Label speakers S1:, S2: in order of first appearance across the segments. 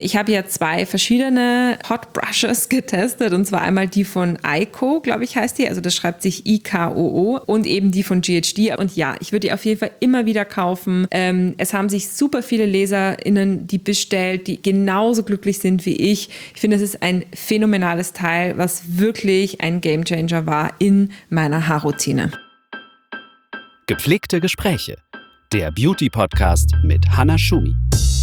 S1: Ich habe ja 2 verschiedene Hot Brushes getestet, und zwar einmal die von Iko, glaube ich, heißt die. Also das schreibt sich IKOO, und eben die von GHD. Und ja, ich würde die auf jeden Fall immer wieder kaufen. Es haben sich super viele LeserInnen die bestellt, die genauso glücklich sind wie ich. Ich finde, es ist ein phänomenales Teil, was wirklich ein Gamechanger war in meiner Haarroutine.
S2: Gepflegte Gespräche. Der Beauty-Podcast mit Hannah Schumi.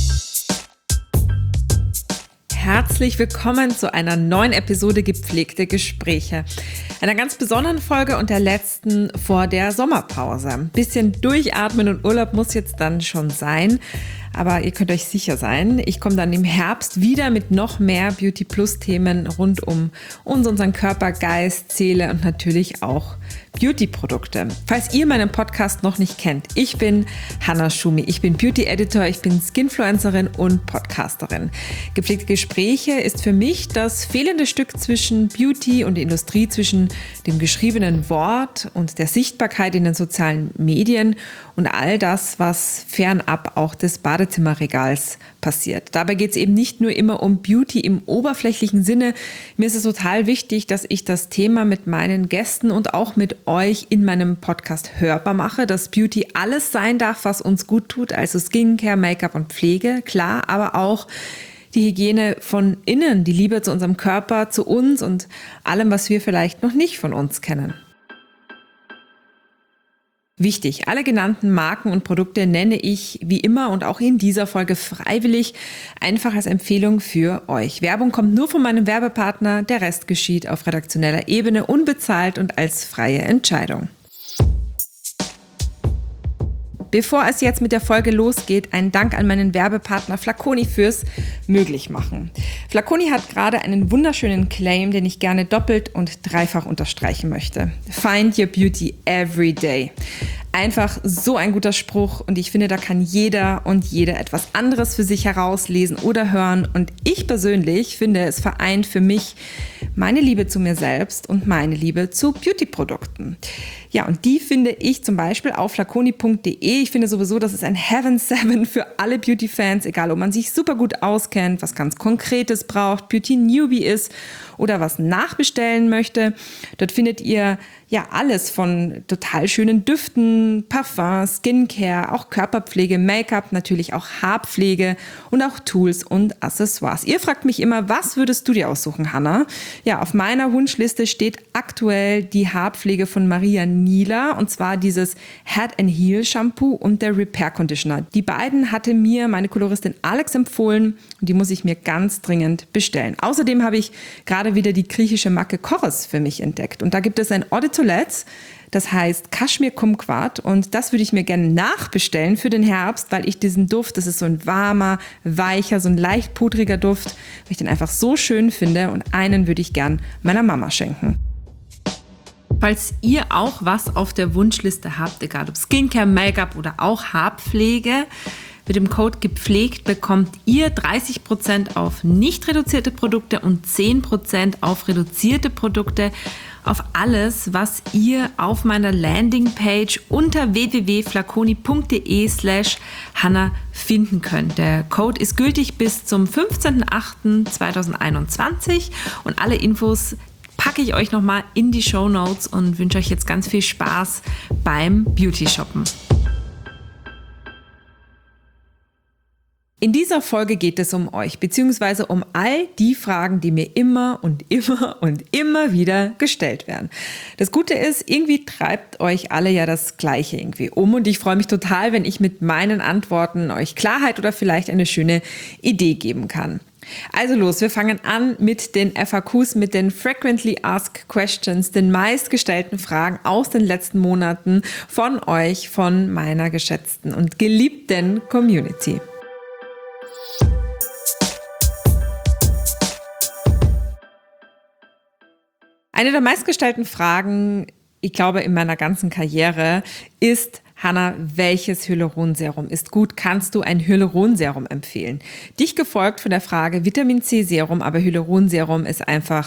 S1: Herzlich willkommen zu einer neuen Episode Gepflegte Gespräche. Einer ganz besonderen Folge und der letzten vor der Sommerpause. Ein bisschen durchatmen und Urlaub muss jetzt dann schon sein. Aber ihr könnt euch sicher sein, ich komme dann im Herbst wieder mit noch mehr Beauty-Plus-Themen rund um unseren Körper, Geist, Seele und natürlich auch Beauty-Produkte. Falls ihr meinen Podcast noch nicht kennt, ich bin Hannah Schumi. Ich bin Beauty-Editor, ich bin Skinfluencerin und Podcasterin. Gepflegte Gespräche ist für mich das fehlende Stück zwischen Beauty und Industrie, zwischen dem geschriebenen Wort und der Sichtbarkeit in den sozialen Medien und all das, was fernab auch des Badezimmerregals passiert. Dabei geht es eben nicht nur immer um Beauty im oberflächlichen Sinne. Mir ist es total wichtig, dass ich das Thema mit meinen Gästen und auch mit euch in meinem Podcast hörbar mache, dass Beauty alles sein darf, was uns gut tut, also Skincare, Make-up und Pflege, klar, aber auch die Hygiene von innen, die Liebe zu unserem Körper, zu uns und allem, was wir vielleicht noch nicht von uns kennen. Wichtig, alle genannten Marken und Produkte nenne ich wie immer und auch in dieser Folge freiwillig, einfach als Empfehlung für euch. Werbung kommt nur von meinem Werbepartner, der Rest geschieht auf redaktioneller Ebene, unbezahlt und als freie Entscheidung. Bevor es jetzt mit der Folge losgeht, ein Dank an meinen Werbepartner Flaconi fürs Möglichmachen. Flaconi hat gerade einen wunderschönen Claim, den ich gerne doppelt und dreifach unterstreichen möchte. Find your beauty every day. Einfach so ein guter Spruch, und ich finde, da kann jeder und jede etwas anderes für sich herauslesen oder hören, und ich persönlich finde, es vereint für mich meine Liebe zu mir selbst und meine Liebe zu Beauty-Produkten. Ja, und die finde ich zum Beispiel auf flaconi.de. Ich finde sowieso, das ist ein Heaven 7 für alle Beauty-Fans, egal ob man sich super gut auskennt, was ganz Konkretes braucht, Beauty-Newbie ist oder was nachbestellen möchte. Dort findet ihr ja alles von total schönen Düften, Parfums, Skincare, auch Körperpflege, Make-up, natürlich auch Haarpflege und auch Tools und Accessoires. Ihr fragt mich immer, was würdest du dir aussuchen, Hannah? Ja, auf meiner Wunschliste steht aktuell die Haarpflege von Maria Nila, und zwar dieses Head and Heel Shampoo und der Repair Conditioner. Die beiden hatte mir meine Koloristin Alex empfohlen und die muss ich mir ganz dringend bestellen. Außerdem habe ich gerade wieder die griechische Marke Koros für mich entdeckt, und da gibt es ein Eau de Toilette, das heißt Kaschmir Kumquat, und das würde ich mir gerne nachbestellen für den Herbst, weil ich diesen Duft, das ist so ein warmer, weicher, so ein leicht pudriger Duft, weil ich den einfach so schön finde, und einen würde ich gern meiner Mama schenken. Falls ihr auch was auf der Wunschliste habt, egal ob Skincare, Make-up oder auch Haarpflege, mit dem Code gepflegt bekommt ihr 30% auf nicht reduzierte Produkte und 10% auf reduzierte Produkte auf alles, was ihr auf meiner Landingpage unter www.flaconi.de/Hannah finden könnt. Der Code ist gültig bis zum 15.08.2021 und alle Infos packe ich euch nochmal in die Shownotes und wünsche euch jetzt ganz viel Spaß beim Beauty-Shoppen. In dieser Folge geht es um euch, beziehungsweise um all die Fragen, die mir immer und immer und immer wieder gestellt werden. Das Gute ist, irgendwie treibt euch alle ja das Gleiche irgendwie um, und ich freue mich total, wenn ich mit meinen Antworten euch Klarheit oder vielleicht eine schöne Idee geben kann. Also los, wir fangen an mit den FAQs, mit den Frequently Asked Questions, den meistgestellten Fragen aus den letzten Monaten von euch, von meiner geschätzten und geliebten Community. Eine der meistgestellten Fragen, ich glaube, in meiner ganzen Karriere ist: Hannah, welches Hyaluronserum ist gut? Kannst du ein Hyaluronserum empfehlen? Dich gefolgt von der Frage Vitamin C Serum, aber Hyaluronserum ist einfach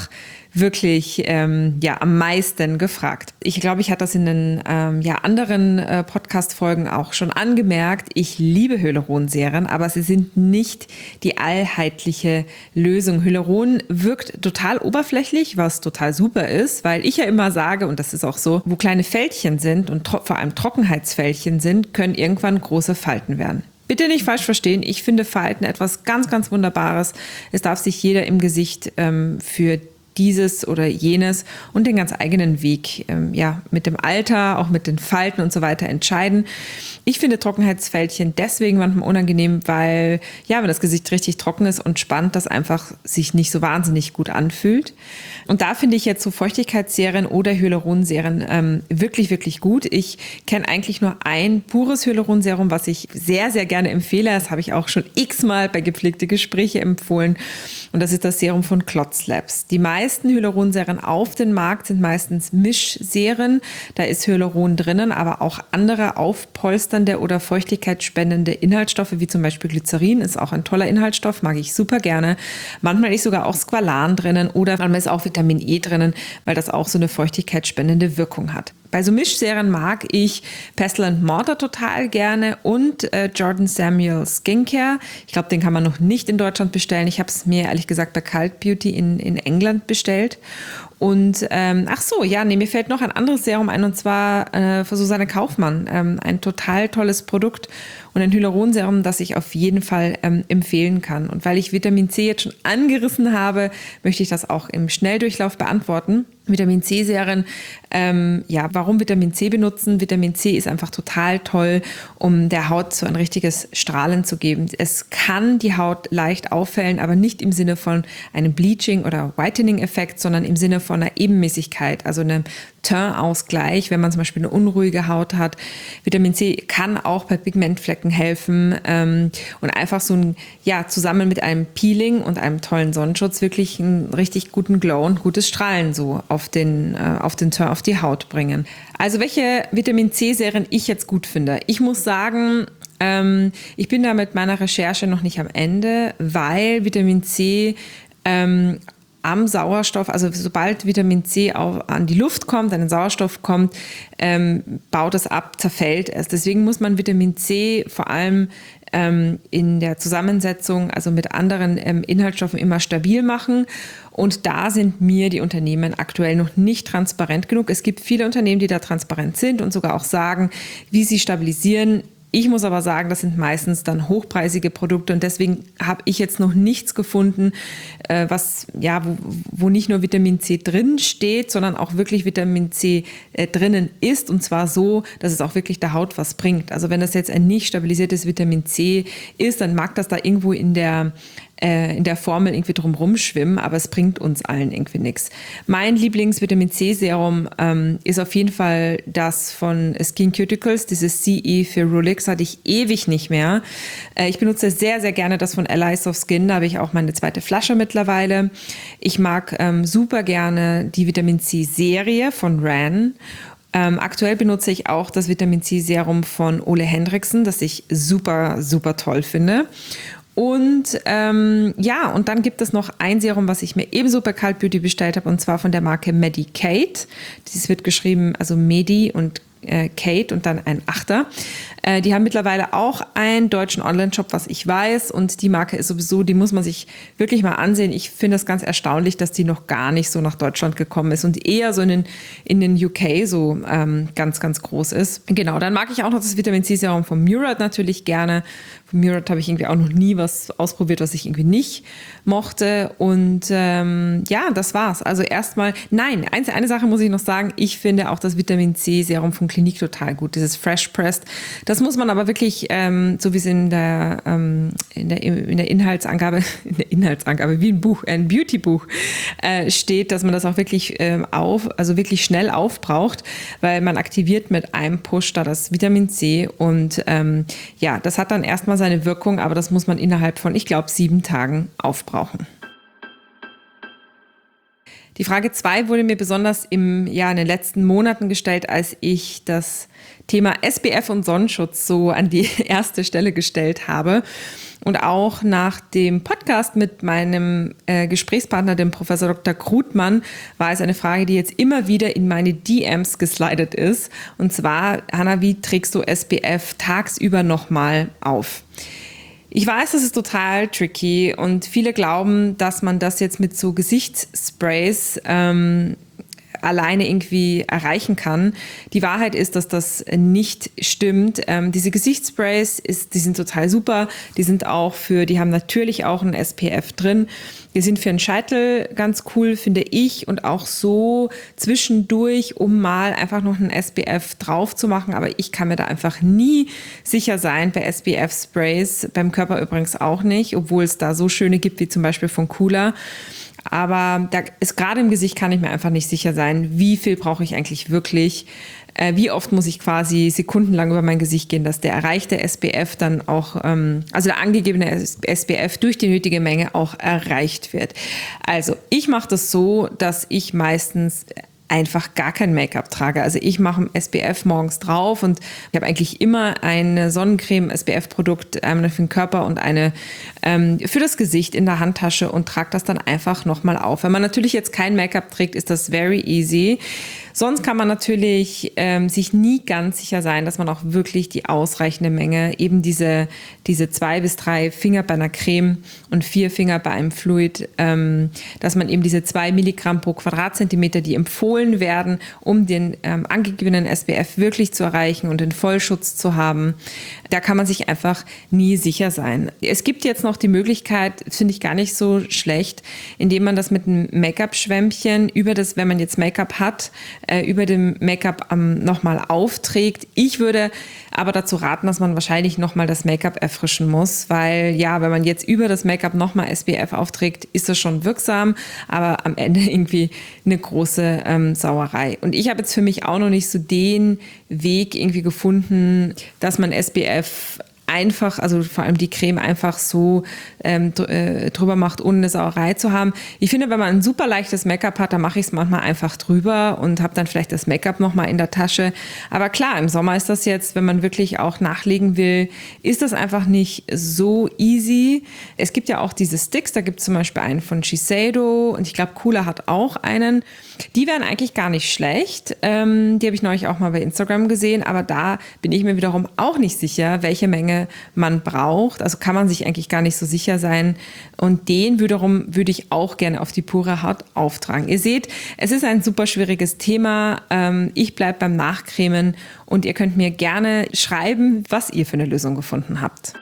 S1: wirklich am meisten gefragt. Ich glaube, ich hatte das in den anderen Podcast-Folgen auch schon angemerkt. Ich liebe Hyaluronserien, aber sie sind nicht die allheitliche Lösung. Hyaluron wirkt total oberflächlich, was total super ist, weil ich ja immer sage, und das ist auch so, wo kleine Fältchen sind und vor allem Trockenheitsfältchen sind, können irgendwann große Falten werden. Bitte nicht falsch verstehen, ich finde Falten etwas ganz, ganz Wunderbares. Es darf sich jeder im Gesicht für dieses oder jenes und den ganz eigenen Weg mit dem Alter, auch mit den Falten und so weiter entscheiden. Ich finde Trockenheitsfältchen deswegen manchmal unangenehm, weil wenn das Gesicht richtig trocken ist und spannt, das einfach sich nicht so wahnsinnig gut anfühlt. Und da finde ich jetzt so Feuchtigkeitsserien oder Hyaluronserien wirklich, wirklich gut. Ich kenne eigentlich nur ein pures Hyaluronserum, was ich sehr, sehr gerne empfehle. Das habe ich auch schon x-mal bei gepflegte Gespräche empfohlen. Und das ist das Serum von Clot Labs. Die meisten Hyaluronserien auf dem Markt sind meistens Mischserien. Da ist Hyaluron drinnen, aber auch andere aufpolsternde oder feuchtigkeitsspendende Inhaltsstoffe, wie zum Beispiel Glycerin, ist auch ein toller Inhaltsstoff, mag ich super gerne. Manchmal ist sogar auch Squalan drinnen oder manchmal ist auch Vitamin E drinnen, weil das auch so eine feuchtigkeitsspendende Wirkung hat. Bei so Mischserien mag ich Pestle & Mortar total gerne und Jordan Samuel Skincare. Ich glaube, den kann man noch nicht in Deutschland bestellen. Ich habe es mir ehrlich gesagt bei Cult Beauty in England bestellt. Und mir fällt noch ein anderes Serum ein, und zwar für Susanne Kaufmann. Ein total tolles Produkt und ein Hyaluronserum, das ich auf jeden Fall empfehlen kann. Und weil ich Vitamin C jetzt schon angerissen habe, möchte ich das auch im Schnelldurchlauf beantworten. Vitamin C-Serien, warum Vitamin C benutzen? Vitamin C ist einfach total toll, um der Haut so ein richtiges Strahlen zu geben. Es kann die Haut leicht auffällen, aber nicht im Sinne von einem Bleaching- oder Whitening-Effekt, sondern im Sinne von einer Ebenmäßigkeit, also einem Teint-Ausgleich, wenn man zum Beispiel eine unruhige Haut hat. Vitamin C kann auch bei Pigmentflecken helfen und einfach zusammen mit einem Peeling und einem tollen Sonnenschutz wirklich einen richtig guten Glow und gutes Strahlen so auf die Haut bringen. Also welche Vitamin C-Serien ich jetzt gut finde. Ich muss sagen, ich bin da mit meiner Recherche noch nicht am Ende, weil Vitamin C am Sauerstoff, also sobald Vitamin C an die Luft kommt, an den Sauerstoff kommt, baut es ab, zerfällt es. Deswegen muss man Vitamin C vor allem in der Zusammensetzung, also mit anderen Inhaltsstoffen immer stabil machen. Und da sind mir die Unternehmen aktuell noch nicht transparent genug. Es gibt viele Unternehmen, die da transparent sind und sogar auch sagen, wie sie stabilisieren. Ich muss aber sagen, das sind meistens dann hochpreisige Produkte und deswegen habe ich jetzt noch nichts gefunden, wo nicht nur Vitamin C drin steht, sondern auch wirklich Vitamin C drinnen ist, und zwar so, dass es auch wirklich der Haut was bringt. Also wenn das jetzt ein nicht stabilisiertes Vitamin C ist, dann mag das da irgendwo in der Formel irgendwie drum rumschwimmen, aber es bringt uns allen irgendwie nichts. Mein Lieblings-Vitamin-C-Serum ist auf jeden Fall das von SkinCeuticals, dieses CE Ferulix, hatte ich ewig nicht mehr. Ich benutze sehr, sehr gerne das von Allies of Skin, da habe ich auch meine zweite Flasche mittlerweile. Ich mag super gerne die Vitamin-C-Serie von Ran. Aktuell benutze ich auch das Vitamin-C-Serum von Ole Hendriksen, das ich super, super toll finde. Und und dann gibt es noch ein Serum, was ich mir ebenso bei Cult Beauty bestellt habe, und zwar von der Marke Medik8. Dieses wird geschrieben, also Medi und Kate und dann ein Achter. Die haben mittlerweile auch einen deutschen Online-Shop, was ich weiß, und die Marke ist sowieso, die muss man sich wirklich mal ansehen. Ich finde es ganz erstaunlich, dass die noch gar nicht so nach Deutschland gekommen ist und eher so in den UK so ganz, ganz groß ist. Genau, dann mag ich auch noch das Vitamin-C-Serum von Murad natürlich gerne. Von Murad habe ich irgendwie auch noch nie was ausprobiert, was ich irgendwie nicht mochte. Und das war's. Also erstmal, eine Sache muss ich noch sagen, ich finde auch das Vitamin-C-Serum von Clinique total gut, dieses Fresh Pressed. Das muss man aber wirklich, so wie es in der Inhaltsangabe, wie ein Beauty-Buch steht, dass man das auch wirklich wirklich schnell aufbraucht, weil man aktiviert mit einem Push da das Vitamin C und das hat dann erstmal seine Wirkung, aber das muss man innerhalb von, ich glaube, 7 Tagen aufbrauchen. Die Frage 2 wurde mir besonders in den letzten Monaten gestellt, als ich das Thema SPF und Sonnenschutz so an die erste Stelle gestellt habe. Und auch nach dem Podcast mit meinem Gesprächspartner, dem Professor Dr. Krutmann, war es eine Frage, die jetzt immer wieder in meine DMs geslidet ist. Und zwar, Hanna, wie trägst du SPF tagsüber nochmal auf? Ich weiß, das ist total tricky und viele glauben, dass man das jetzt mit so Gesichtssprays alleine irgendwie erreichen kann. Die Wahrheit ist, dass das nicht stimmt. Diese Gesichtssprays, die sind total super. Die haben natürlich auch ein SPF drin. Die sind für den Scheitel ganz cool, finde ich, und auch so zwischendurch, um mal einfach noch einen SPF drauf zu machen. Aber ich kann mir da einfach nie sicher sein bei SPF-Sprays, beim Körper übrigens auch nicht, obwohl es da so schöne gibt, wie zum Beispiel von Cooler. Aber da ist gerade im Gesicht, kann ich mir einfach nicht sicher sein, wie viel brauche ich eigentlich wirklich, wie oft muss ich quasi sekundenlang über mein Gesicht gehen, dass der erreichte SPF dann auch, also der angegebene SPF durch die nötige Menge auch erreicht wird. Also ich mache das so, dass ich meistens einfach gar kein Make-up trage. Also ich mache ein SPF morgens drauf und ich habe eigentlich immer eine Sonnencreme-SPF-Produkt, eine für den Körper und eine für das Gesicht in der Handtasche und trage das dann einfach nochmal auf. Wenn man natürlich jetzt kein Make-up trägt, ist das very easy. Sonst kann man natürlich sich nie ganz sicher sein, dass man auch wirklich die ausreichende Menge, eben diese 2 bis 3 Finger bei einer Creme und 4 Finger bei einem Fluid, dass man eben diese 2 Milligramm pro Quadratzentimeter, die empfohlen werden, um den angegebenen SPF wirklich zu erreichen und den Vollschutz zu haben, da kann man sich einfach nie sicher sein. Es gibt jetzt noch die Möglichkeit, finde ich gar nicht so schlecht, indem man das mit einem Make-up-Schwämmchen wenn man jetzt Make-up hat, über dem Make-up nochmal aufträgt. Ich würde aber dazu raten, dass man wahrscheinlich nochmal das Make-up erfrischen muss, weil wenn man jetzt über das Make-up nochmal SPF aufträgt, ist das schon wirksam, aber am Ende irgendwie eine große Sauerei. Und ich habe jetzt für mich auch noch nicht so den Weg irgendwie gefunden, dass man SPF einfach, also vor allem die Creme einfach so drüber macht, ohne eine Sauerei zu haben. Ich finde, wenn man ein super leichtes Make-up hat, dann mache ich es manchmal einfach drüber und habe dann vielleicht das Make-up nochmal in der Tasche. Aber klar, im Sommer ist das jetzt, wenn man wirklich auch nachlegen will, ist das einfach nicht so easy. Es gibt ja auch diese Sticks, da gibt es zum Beispiel einen von Shiseido und ich glaube, Cooler hat auch einen. Die wären eigentlich gar nicht schlecht. Die habe ich neulich auch mal bei Instagram gesehen, aber da bin ich mir wiederum auch nicht sicher, welche Menge man braucht. Also kann man sich eigentlich gar nicht so sicher sein. Und den wiederum würde ich auch gerne auf die pure Haut auftragen. Ihr seht, es ist ein super schwieriges Thema. Ich bleibe beim Nachcremen und ihr könnt mir gerne schreiben, was ihr für eine Lösung gefunden habt.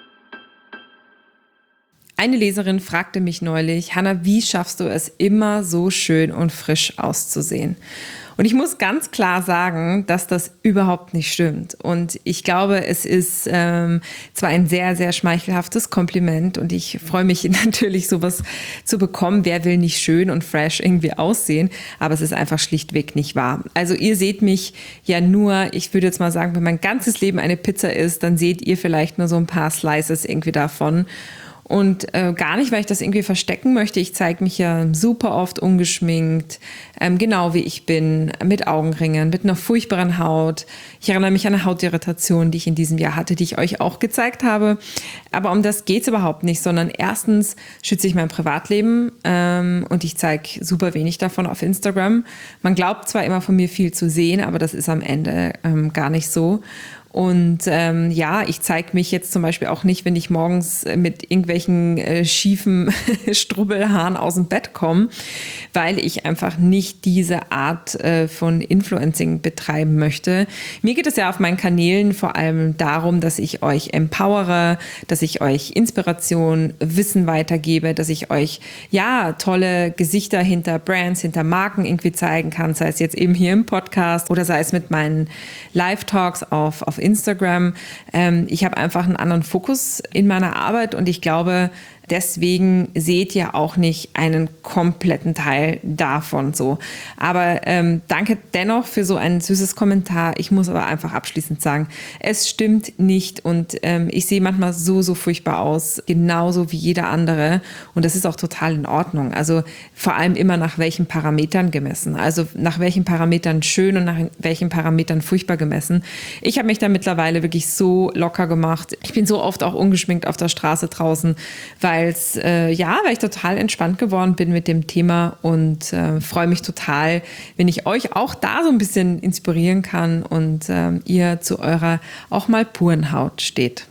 S1: Eine Leserin fragte mich neulich, Hanna, wie schaffst du es, immer so schön und frisch auszusehen? Und ich muss ganz klar sagen, dass das überhaupt nicht stimmt. Und ich glaube, es ist zwar ein sehr, sehr schmeichelhaftes Kompliment und ich freue mich natürlich, sowas zu bekommen. Wer will nicht schön und fresh irgendwie aussehen? Aber es ist einfach schlichtweg nicht wahr. Also ihr seht mich ja nur, ich würde jetzt mal sagen, wenn mein ganzes Leben eine Pizza ist, dann seht ihr vielleicht nur so ein paar Slices irgendwie davon. Und gar nicht, weil ich das irgendwie verstecken möchte. Ich zeige mich ja super oft ungeschminkt, genau wie ich bin, mit Augenringen, mit einer furchtbaren Haut. Ich erinnere mich an eine Hautirritation, die ich in diesem Jahr hatte, die ich euch auch gezeigt habe. Aber um das geht's überhaupt nicht, sondern erstens schütze ich mein Privatleben und ich zeige super wenig davon auf Instagram. Man glaubt zwar immer von mir viel zu sehen, aber das ist am Ende gar nicht so. Und ich zeige mich jetzt zum Beispiel auch nicht, wenn ich morgens mit irgendwelchen schiefen Strubbelhaaren aus dem Bett komme, weil ich einfach nicht diese Art von Influencing betreiben möchte. Mir geht es ja auf meinen Kanälen vor allem darum, dass ich euch empowere, dass ich euch Inspiration, Wissen weitergebe, dass ich euch tolle Gesichter hinter Brands, hinter Marken irgendwie zeigen kann, sei es jetzt eben hier im Podcast oder sei es mit meinen Live-Talks auf Instagram. Ich habe einfach einen anderen Fokus in meiner Arbeit und ich glaube, Deswegen seht ihr auch nicht einen kompletten Teil davon so. Aber danke dennoch für so ein süßes Kommentar. Ich muss aber einfach abschließend sagen, es stimmt nicht und ich sehe manchmal so furchtbar aus, genauso wie jeder andere. Und das ist auch total in Ordnung. Also vor allem immer nach welchen Parametern gemessen. Also nach welchen Parametern schön und nach welchen Parametern furchtbar gemessen. Ich habe mich da mittlerweile wirklich so locker gemacht. Ich bin so oft auch ungeschminkt auf der Straße draußen, weil ich total entspannt geworden bin mit dem Thema und freue mich total, wenn ich euch auch da so ein bisschen inspirieren kann und ihr zu eurer auch mal puren Haut steht.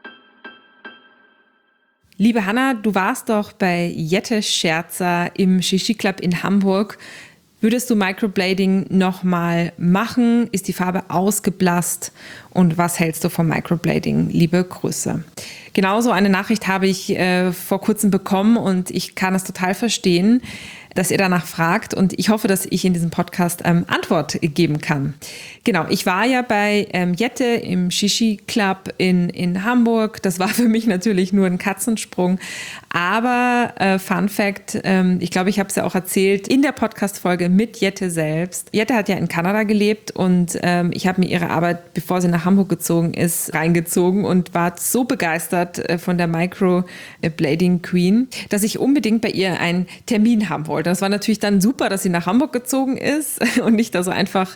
S1: Liebe Hanna, du warst doch bei Jette Scherzer im Shishi Club in Hamburg. Würdest du Microblading nochmal machen? Ist die Farbe ausgeblasst? Und was hältst du vom Microblading? Liebe Grüße. Genauso eine Nachricht habe ich vor kurzem bekommen und ich kann es total verstehen, dass ihr danach fragt und ich hoffe, dass ich in diesem Podcast Antwort geben kann. Genau, ich war ja bei Jette im Shishi Club in Hamburg. Das war für mich natürlich nur ein Katzensprung, aber Fun Fact, ich glaube, ich habe es ja auch erzählt in der Podcast-Folge mit Jette selbst. Jette hat ja in Kanada gelebt und ich habe mir ihre Arbeit, bevor sie nach Hamburg gezogen ist, reingezogen und war so begeistert von der Microblading Queen, dass ich unbedingt bei ihr einen Termin haben wollte. Das war natürlich dann super, dass sie nach Hamburg gezogen ist und nicht da so einfach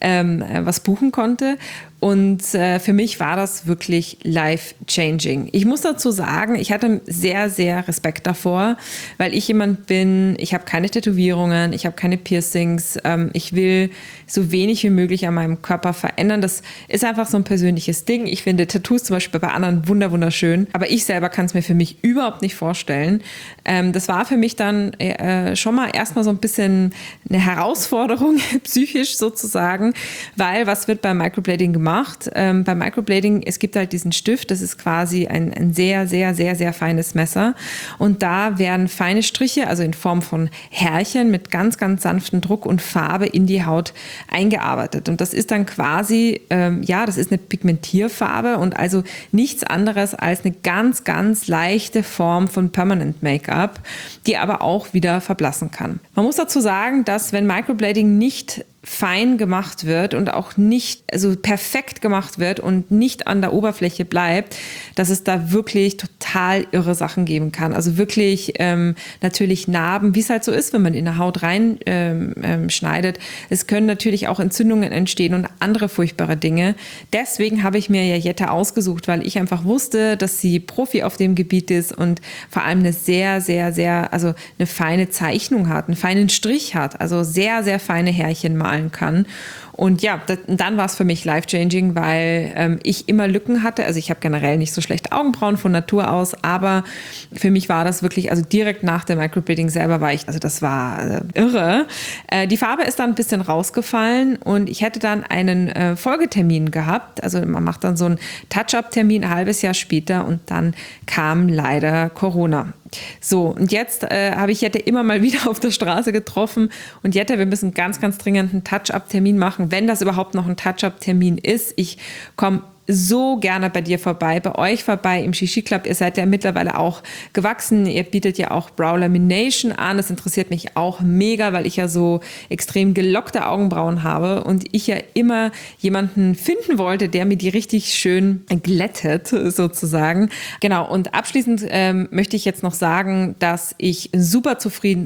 S1: was buchen konnte. Und für mich war das wirklich life-changing. Ich muss dazu sagen, ich hatte sehr, sehr Respekt davor, weil ich jemand bin, ich habe keine Tätowierungen, ich habe keine Piercings, ich will so wenig wie möglich an meinem Körper verändern. Das ist einfach so ein persönliches Ding. Ich finde Tattoos zum Beispiel bei anderen wunderschön, aber ich selber kann es mir für mich überhaupt nicht vorstellen. Das war für mich dann schon mal erstmal so ein bisschen eine Herausforderung, psychisch sozusagen, weil was wird beim Microblading gemacht? Beim Microblading, es gibt halt diesen Stift, das ist quasi ein sehr, sehr, sehr, sehr feines Messer und da werden feine Striche, also in Form von Härchen mit ganz, ganz sanftem Druck und Farbe in die Haut eingearbeitet und das ist dann quasi, das ist eine Pigmentierfarbe und also nichts anderes als eine ganz, ganz leichte Form von Permanent Make-up, die aber auch wieder verblassen kann. Man muss dazu sagen, dass wenn Microblading nicht fein gemacht wird und auch nicht perfekt gemacht wird und nicht an der Oberfläche bleibt, dass es da wirklich total irre Sachen geben kann. Also wirklich natürlich Narben, wie es halt so ist, wenn man in der Haut rein schneidet. Es können natürlich auch Entzündungen entstehen und andere furchtbare Dinge. Deswegen habe ich mir ja Jette ausgesucht, weil ich einfach wusste, dass sie Profi auf dem Gebiet ist und vor allem eine sehr, sehr, sehr, also eine feine Zeichnung hat, einen feinen Strich hat, also sehr, sehr feine Härchen malen kann. Und ja, dann war es für mich life-changing, weil ich immer Lücken hatte. Also ich habe generell nicht so schlechte Augenbrauen von Natur aus, aber für mich war das wirklich, also direkt nach dem Microblading selber das war irre. Die Farbe ist dann ein bisschen rausgefallen und ich hätte dann einen Folgetermin gehabt. Also man macht dann so einen Touch-up-Termin ein halbes Jahr später und dann kam leider Corona. So, und jetzt habe ich Jette immer mal wieder auf der Straße getroffen und Jette, wir müssen ganz, ganz dringend einen Touch-up-Termin machen, wenn das überhaupt noch ein Touch-up-Termin ist. Ich komme so gerne bei dir vorbei, bei euch vorbei im Shishi Club. Ihr seid ja mittlerweile auch gewachsen. Ihr bietet ja auch Brow Lamination an. Das interessiert mich auch mega, weil ich ja so extrem gelockte Augenbrauen habe und ich ja immer jemanden finden wollte, der mir die richtig schön glättet, sozusagen. Genau. Und abschließend möchte ich jetzt noch sagen, dass ich super zufrieden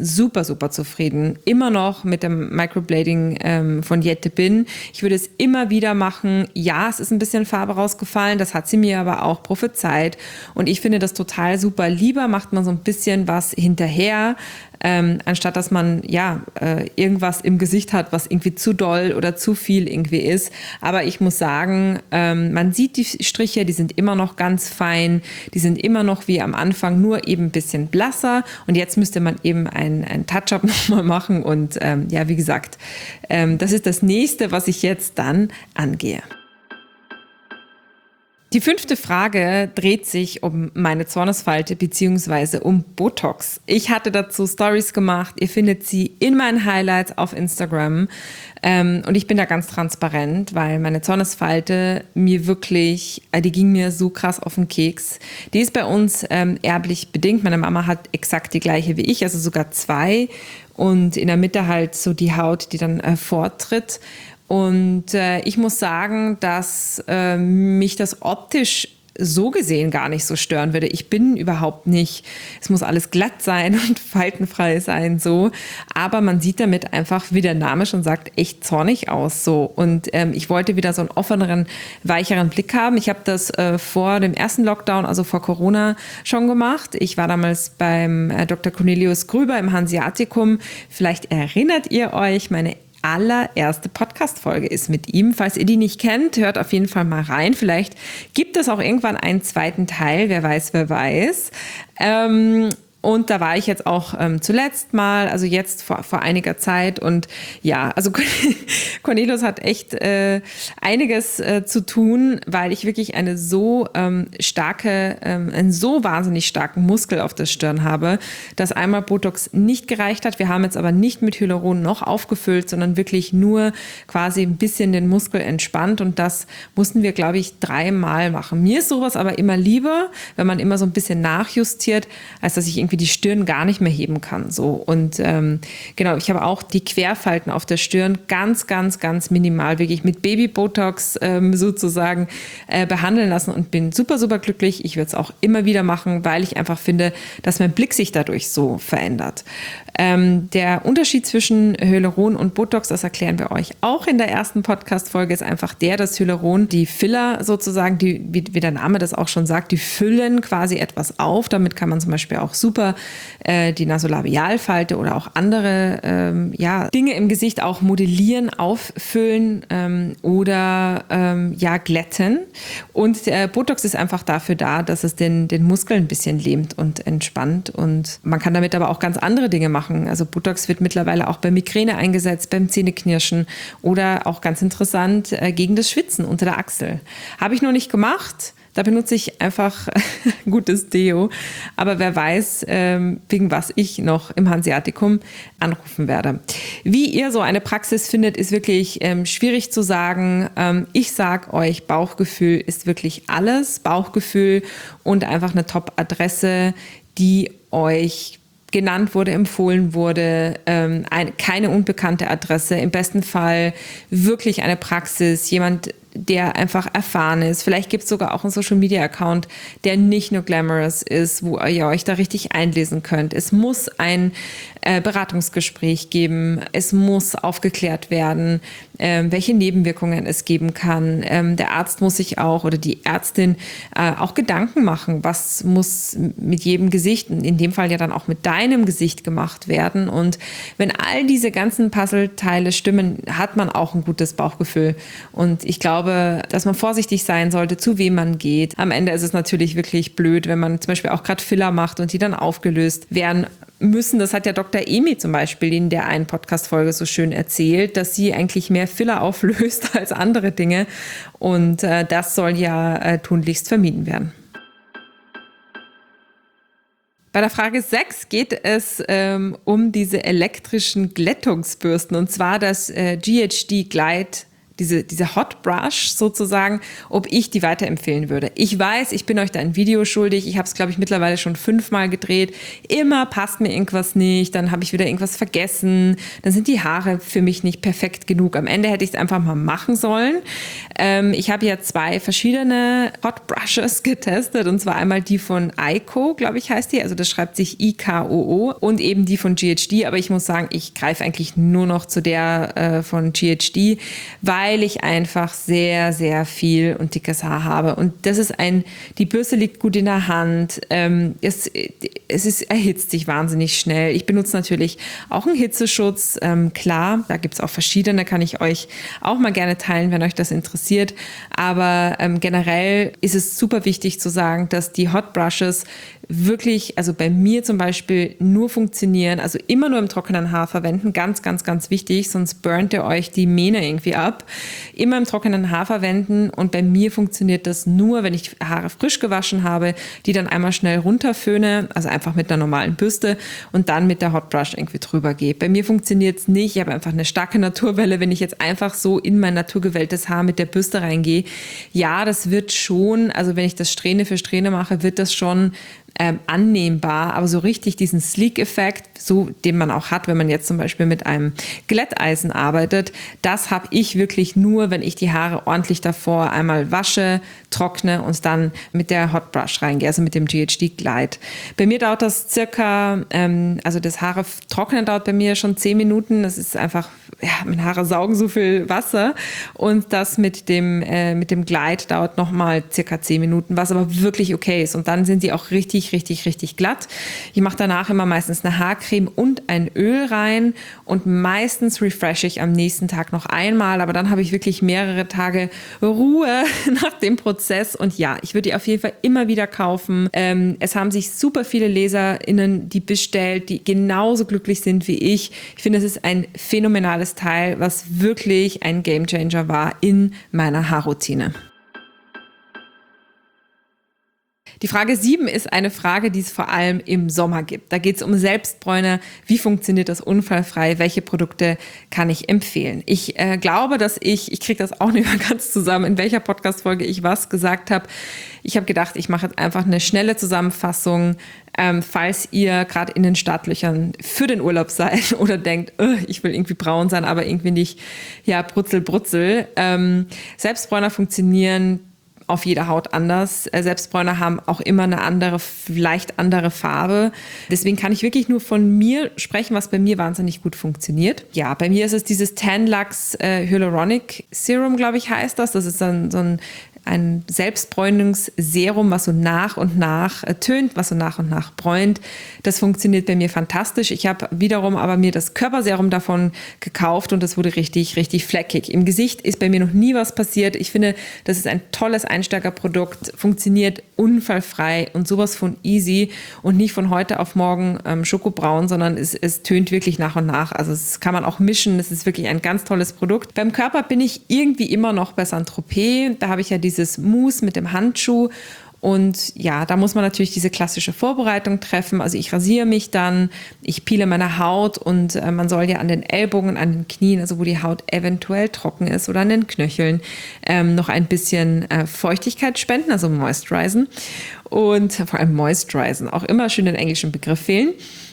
S1: immer noch mit dem Microblading von Jette bin. Ich würde es immer wieder machen. Ja, es ist ein bisschen Farbe rausgefallen, das hat sie mir aber auch prophezeit und ich finde das total super. Lieber macht man so ein bisschen was hinterher, anstatt dass man irgendwas im Gesicht hat, was irgendwie zu doll oder zu viel irgendwie ist. Aber ich muss sagen, man sieht die Striche, die sind immer noch ganz fein, die sind immer noch wie am Anfang, nur eben ein bisschen blasser und jetzt müsste man eben ein Touch-up nochmal machen und wie gesagt, das ist das Nächste, was ich jetzt dann angehe. Die 5. Frage dreht sich um meine Zornesfalte bzw. um Botox. Ich hatte dazu Stories gemacht. Ihr findet sie in meinen Highlights auf Instagram. Und ich bin da ganz transparent, weil meine Zornesfalte mir wirklich, die ging mir so krass auf den Keks. Die ist bei uns erblich bedingt. Meine Mama hat exakt die gleiche wie ich, also sogar 2. Und in der Mitte halt so die Haut, die dann vortritt. Und ich muss sagen, dass mich das optisch so gesehen gar nicht so stören würde. Ich bin überhaupt nicht, es muss alles glatt sein und faltenfrei sein, so. Aber man sieht damit einfach, wie der Name schon sagt, echt zornig aus, so. Und ich wollte wieder so einen offeneren, weicheren Blick haben. Ich habe das vor dem ersten Lockdown, also vor Corona, schon gemacht. Ich war damals beim Dr. Cornelius Grüber im Hanseatikum. Vielleicht erinnert ihr euch, meine allererste Podcast-Folge ist mit ihm. Falls ihr die nicht kennt, hört auf jeden Fall mal rein. Vielleicht gibt es auch irgendwann einen 2. Teil, wer weiß, wer weiß. Und da war ich jetzt auch zuletzt mal, also jetzt vor einiger Zeit. Und ja, also Cornelius hat echt einiges zu tun, weil ich wirklich einen so wahnsinnig starken Muskel auf der Stirn habe, dass einmal Botox nicht gereicht hat. Wir haben jetzt aber nicht mit Hyaluron noch aufgefüllt, sondern wirklich nur quasi ein bisschen den Muskel entspannt. Und das mussten wir, glaube ich, 3-mal machen. Mir ist sowas aber immer lieber, wenn man immer so ein bisschen nachjustiert, als dass ich irgendwie die Stirn gar nicht mehr heben kann. So. Und genau, ich habe auch die Querfalten auf der Stirn ganz, ganz, ganz minimal wirklich mit Baby-Botox sozusagen behandeln lassen und bin super, super glücklich. Ich würde es auch immer wieder machen, weil ich einfach finde, dass mein Blick sich dadurch so verändert. Der Unterschied zwischen Hyaluron und Botox, das erklären wir euch auch in der ersten Podcast-Folge, ist einfach der, dass Hyaluron, die Filler sozusagen, wie der Name das auch schon sagt, die füllen quasi etwas auf. Damit kann man zum Beispiel auch super die Nasolabialfalte oder auch andere Dinge im Gesicht auch modellieren, auffüllen oder glätten. Und Botox ist einfach dafür da, dass es den Muskel ein bisschen lähmt und entspannt. Und man kann damit aber auch ganz andere Dinge machen. Also Botox wird mittlerweile auch bei Migräne eingesetzt, beim Zähneknirschen oder auch ganz interessant gegen das Schwitzen unter der Achsel. Habe ich noch nicht gemacht. Da benutze ich einfach gutes Deo. Aber wer weiß, wegen was ich noch im Hanseatikum anrufen werde. Wie ihr so eine Praxis findet, ist wirklich schwierig zu sagen. Ich sage euch, Bauchgefühl ist wirklich alles. Bauchgefühl und einfach eine Top-Adresse, die euch genannt wurde, empfohlen wurde, keine unbekannte Adresse, im besten Fall wirklich eine Praxis, jemand, der einfach erfahren ist. Vielleicht gibt es sogar auch einen Social-Media-Account, der nicht nur glamorous ist, wo ihr euch da richtig einlesen könnt. Es muss ein Beratungsgespräch geben. Es muss aufgeklärt werden, welche Nebenwirkungen es geben kann. Der Arzt muss sich auch oder die Ärztin auch Gedanken machen, was muss mit jedem Gesicht, in dem Fall ja dann auch mit deinem Gesicht gemacht werden. Und wenn all diese ganzen Puzzleteile stimmen, hat man auch ein gutes Bauchgefühl. Und ich glaube, dass man vorsichtig sein sollte, zu wem man geht. Am Ende ist es natürlich wirklich blöd, wenn man zum Beispiel auch gerade Filler macht und die dann aufgelöst werden müssen. Das hat ja Dr. Emi zum Beispiel in der einen Podcast-Folge so schön erzählt, dass sie eigentlich mehr Filler auflöst als andere Dinge. Und das soll ja tunlichst vermieden werden. Bei der Frage 6 geht es um diese elektrischen Glättungsbürsten, und zwar das GHD Glide, diese Hot Brush sozusagen, ob ich die weiterempfehlen würde. Ich weiß, ich bin euch da ein Video schuldig. Ich habe es, glaube ich, mittlerweile schon 5-mal gedreht. Immer passt mir irgendwas nicht, dann habe ich wieder irgendwas vergessen. Dann sind die Haare für mich nicht perfekt genug. Am Ende hätte ich es einfach mal machen sollen. Ich habe ja 2 verschiedene Hot Brushes getestet, und zwar einmal die von Iko, glaube ich, heißt die. Also das schreibt sich IKOO, und eben die von GHD. Aber ich muss sagen, ich greife eigentlich nur noch zu der von GHD, weil ich einfach sehr, sehr viel und dickes Haar habe. Und das ist die Bürste liegt gut in der Hand. Es erhitzt sich wahnsinnig schnell. Ich benutze natürlich auch einen Hitzeschutz. Klar, da gibt es auch verschiedene, kann ich euch auch mal gerne teilen, wenn euch das interessiert. Aber generell ist es super wichtig zu sagen, dass die Hot Brushes wirklich, also bei mir zum Beispiel nur funktionieren, also immer nur im trockenen Haar verwenden, ganz, ganz, ganz wichtig, sonst burnt ihr euch die Mähne irgendwie ab. Immer im trockenen Haar verwenden und bei mir funktioniert das nur, wenn ich Haare frisch gewaschen habe, die dann einmal schnell runterföhne, also einfach mit einer normalen Bürste und dann mit der Hot Brush irgendwie drüber gehe. Bei mir funktioniert es nicht, ich habe einfach eine starke Naturwelle, wenn ich jetzt einfach so in mein naturgewelltes Haar mit der Bürste reingehe. Ja, das wird schon, also wenn ich das Strähne für Strähne mache, wird das schon annehmbar, aber so richtig diesen Sleek-Effekt, so den man auch hat, wenn man jetzt zum Beispiel mit einem Glätteisen arbeitet, das habe ich wirklich nur, wenn ich die Haare ordentlich davor einmal wasche, trockne und dann mit der Hot Brush reingehe, also mit dem GHD Glide. Bei mir dauert das circa, also das Haare trocknen dauert bei mir schon 10 Minuten, das ist einfach, ja, meine Haare saugen so viel Wasser und das mit dem Glide dauert nochmal circa 10 Minuten, was aber wirklich okay ist und dann sind die auch richtig glatt. Ich mache danach immer meistens eine Haarcreme und ein Öl rein und meistens refreshe ich am nächsten Tag noch einmal, aber dann habe ich wirklich mehrere Tage Ruhe nach dem Prozess und ja, ich würde die auf jeden Fall immer wieder kaufen. Es haben sich super viele LeserInnen die bestellt, die genauso glücklich sind wie ich. Ich finde, es ist ein phänomenales Teil, was wirklich ein Gamechanger war in meiner Haarroutine. Die Frage 7 ist eine Frage, die es vor allem im Sommer gibt. Da geht es um Selbstbräuner. Wie funktioniert das unfallfrei? Welche Produkte kann ich empfehlen? Ich glaube, dass ich kriege das auch nicht mehr ganz zusammen, in welcher Podcast-Folge ich was gesagt habe. Ich habe gedacht, ich mache jetzt einfach eine schnelle Zusammenfassung, falls ihr gerade in den Startlöchern für den Urlaub seid oder denkt, ich will irgendwie braun sein, aber irgendwie nicht, ja, brutzel. Selbstbräuner funktionieren auf jeder Haut anders. Selbstbräuner haben auch immer eine leicht andere Farbe. Deswegen kann ich wirklich nur von mir sprechen, was bei mir wahnsinnig gut funktioniert. Ja, bei mir ist es dieses Tan-Lux Hyaluronic Serum, glaube ich, heißt das. Das ist dann so ein Selbstbräunungsserum, was so nach und nach tönt, was so nach und nach bräunt. Das funktioniert bei mir fantastisch. Ich habe wiederum aber mir das Körperserum davon gekauft und das wurde richtig fleckig. Im Gesicht ist bei mir noch nie was passiert. Ich finde, das ist ein tolles Einsteigerprodukt, funktioniert unfallfrei und sowas von easy und nicht von heute auf morgen schokobraun, sondern es tönt wirklich nach und nach. Also das kann man auch mischen. Das ist wirklich ein ganz tolles Produkt. Beim Körper bin ich irgendwie immer noch bei Saint-Tropez. Da habe ich ja dieses Mousse mit dem Handschuh und ja, da muss man natürlich diese klassische Vorbereitung treffen. Also ich rasiere mich dann, ich peele meine Haut und man soll ja an den Ellbogen, an den Knien, also wo die Haut eventuell trocken ist oder an den Knöcheln, noch ein bisschen Feuchtigkeit spenden, also moisturizing und vor allem moisturizing, auch immer schön den englischen Begriff fehlen.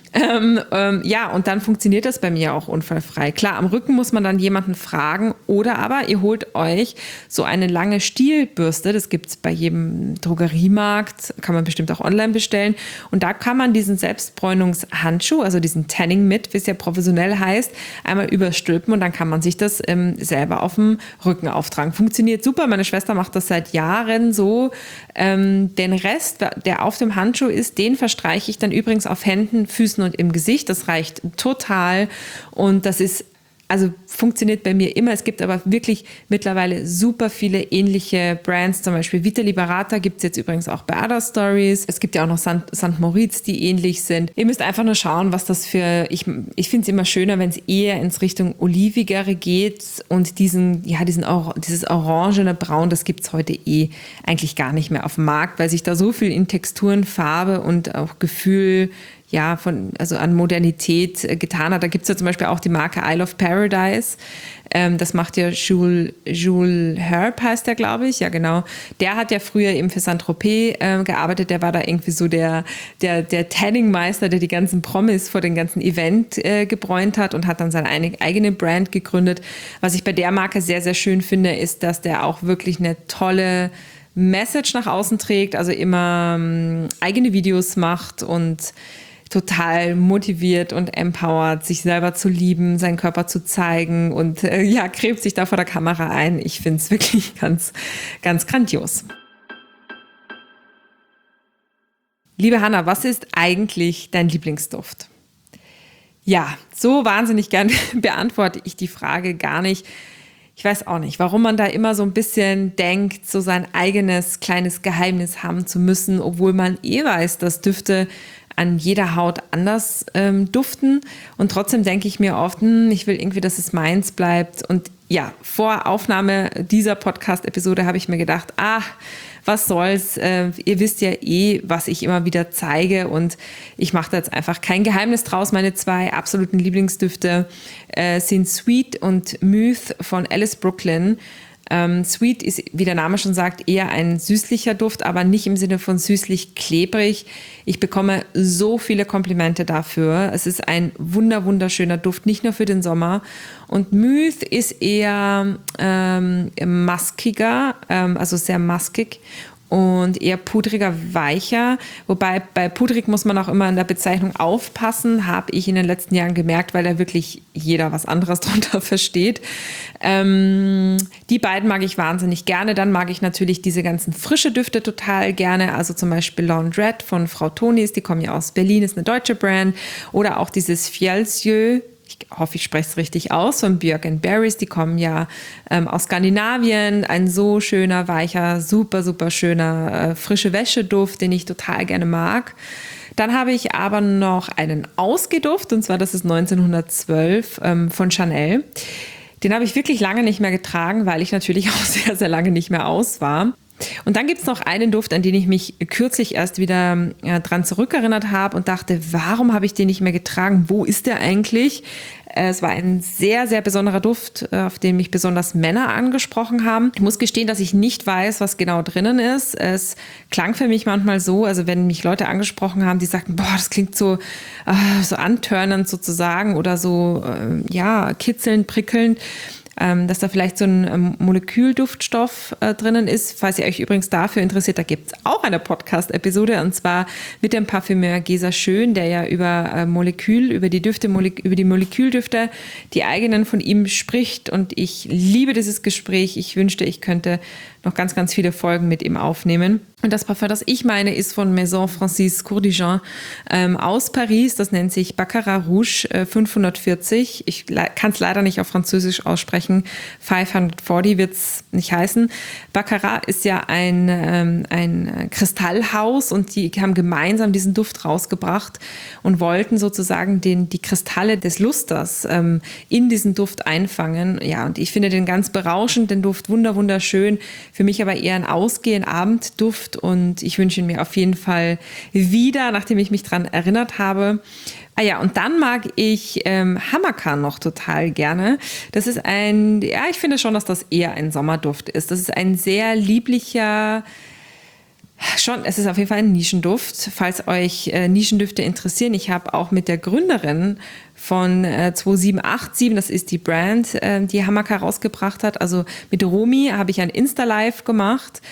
S1: Ja, und dann funktioniert das bei mir auch unfallfrei. Klar, am Rücken muss man dann jemanden fragen oder aber ihr holt euch so eine lange Stielbürste, das gibt's bei jedem Drogeriemarkt, kann man bestimmt auch online bestellen und da kann man diesen Selbstbräunungshandschuh, also diesen Tanning Mitt, wie es ja professionell heißt, einmal überstülpen und dann kann man sich das selber auf dem Rücken auftragen. Funktioniert super, meine Schwester macht das seit Jahren so. Den Rest, der auf dem Handschuh ist, den verstreiche ich dann übrigens auf Händen, Füßen und im Gesicht. Das reicht total und das ist, also funktioniert bei mir immer. Es gibt aber wirklich mittlerweile super viele ähnliche Brands, zum Beispiel Vita Liberata gibt es jetzt übrigens auch bei Other Stories. Es gibt ja auch noch St. Moritz, die ähnlich sind. Ihr müsst einfach nur schauen, was das für, ich finde es immer schöner, wenn es eher ins Richtung Olivigere geht und dieses orangene Braun, das gibt es heute eigentlich gar nicht mehr auf dem Markt, weil sich da so viel in Texturen, Farbe und auch Gefühl also an Modernität getan hat. Da gibt es ja zum Beispiel auch die Marke Isle of Paradise. Das macht ja Jules Herb, heißt der, glaube ich. Ja, genau. Der hat ja früher eben für Saint-Tropez gearbeitet. Der war da irgendwie so der Tanning-Meister, der die ganzen Promis vor dem ganzen Event gebräunt hat und hat dann seine eigene Brand gegründet. Was ich bei der Marke sehr, sehr schön finde, ist, dass der auch wirklich eine tolle Message nach außen trägt, also immer eigene Videos macht und total motiviert und empowert, sich selber zu lieben, seinen Körper zu zeigen und gräbt sich da vor der Kamera ein. Ich finde es wirklich ganz, ganz grandios. Liebe Hanna, was ist eigentlich dein Lieblingsduft? Ja, so wahnsinnig gern beantworte ich die Frage gar nicht. ich weiß auch nicht, warum man da immer so ein bisschen denkt, so sein eigenes kleines Geheimnis haben zu müssen, obwohl man weiß, dass Düfte an jeder Haut anders duften. Und trotzdem denke ich mir oft, ich will irgendwie, dass es meins bleibt. Und ja, vor Aufnahme dieser Podcast-Episode habe ich mir gedacht, was soll's, ihr wisst ja was ich immer wieder zeige und ich mache da jetzt einfach kein Geheimnis draus. Meine 2 absoluten Lieblingsdüfte sind Sweet und Mouth von Alice Brooklyn. Sweet ist, wie der Name schon sagt, eher ein süßlicher Duft, aber nicht im Sinne von süßlich-klebrig. Ich bekomme so viele Komplimente dafür. Es ist ein wunderschöner Duft, nicht nur für den Sommer. Und Mouth ist eher maskiger, also sehr maskig und eher pudriger, weicher. Wobei bei pudrig muss man auch immer in der Bezeichnung aufpassen, habe ich in den letzten Jahren gemerkt, weil da wirklich jeder was anderes drunter versteht. Die beiden mag ich wahnsinnig gerne. Dann mag ich natürlich diese ganzen frische Düfte total gerne. Also zum Beispiel Laundrette von Frau Tonis, die kommen ja aus Berlin, ist eine deutsche Brand. Oder auch dieses Fielsieux, ich hoffe, ich spreche es richtig aus, von Björk & Berries, die kommen ja aus Skandinavien. Ein so schöner, weicher, super schöner frische Wäscheduft, den ich total gerne mag. Dann habe ich aber noch einen Ausgeduft, und zwar das ist 1912 von Chanel. Den habe ich wirklich lange nicht mehr getragen, weil ich natürlich auch sehr, sehr lange nicht mehr aus war. Und dann gibt es noch einen Duft, an den ich mich kürzlich erst wieder dran zurückerinnert habe und dachte, warum habe ich den nicht mehr getragen? Wo ist der eigentlich? Es war ein sehr, sehr besonderer Duft, auf den mich besonders Männer angesprochen haben. Ich muss gestehen, dass ich nicht weiß, was genau drinnen ist. Es klang für mich manchmal so, also wenn mich Leute angesprochen haben, die sagten, das klingt so antörnend sozusagen oder so, kitzelnd, prickelnd, dass da vielleicht so ein Molekülduftstoff drinnen ist. Falls ihr euch übrigens dafür interessiert, da gibt es auch eine Podcast-Episode, und zwar mit dem Parfümeur Gesa Schön, der ja über die Moleküldüfte, die eigenen von ihm spricht, und ich liebe dieses Gespräch. Ich wünschte, ich könnte noch ganz, ganz viele Folgen mit ihm aufnehmen. Und das Parfum, das ich meine, ist von Maison Francis Courdijan aus Paris. Das nennt sich Baccarat Rouge 540. Ich kann es leider nicht auf Französisch aussprechen. 540 wird es nicht heißen. Baccarat ist ja ein Kristallhaus, und die haben gemeinsam diesen Duft rausgebracht und wollten sozusagen die Kristalle des Lusters in diesen Duft einfangen. Ja, und ich finde den ganz berauschend, den Duft wunderschön. Für mich aber eher ein Ausgehen-Abendduft, und ich wünsche ihn mir auf jeden Fall wieder, nachdem ich mich dran erinnert habe. Und dann mag ich Hamaka noch total gerne. Das ist ich finde schon, dass das eher ein Sommerduft ist. Das ist ein sehr lieblicher, es ist auf jeden Fall ein Nischenduft. Falls euch Nischendüfte interessieren, ich habe auch mit der Gründerin von 2787, das ist die Brand, die Hamaka rausgebracht hat. Also mit Romy habe ich ein Insta-Live gemacht.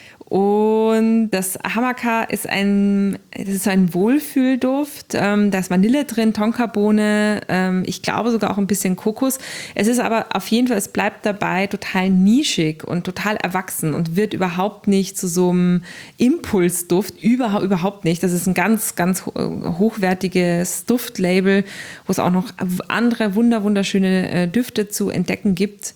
S1: Und das Hamaka ist ein Wohlfühlduft. Da ist Vanille drin, Tonkabohne, ich glaube sogar auch ein bisschen Kokos. Es ist aber auf jeden Fall, es bleibt dabei total nischig und total erwachsen und wird überhaupt nicht zu so einem Impulsduft. Überhaupt nicht. Das ist ein ganz, ganz hochwertiges Duftlabel, wo es auch noch andere wunderschöne Düfte zu entdecken gibt.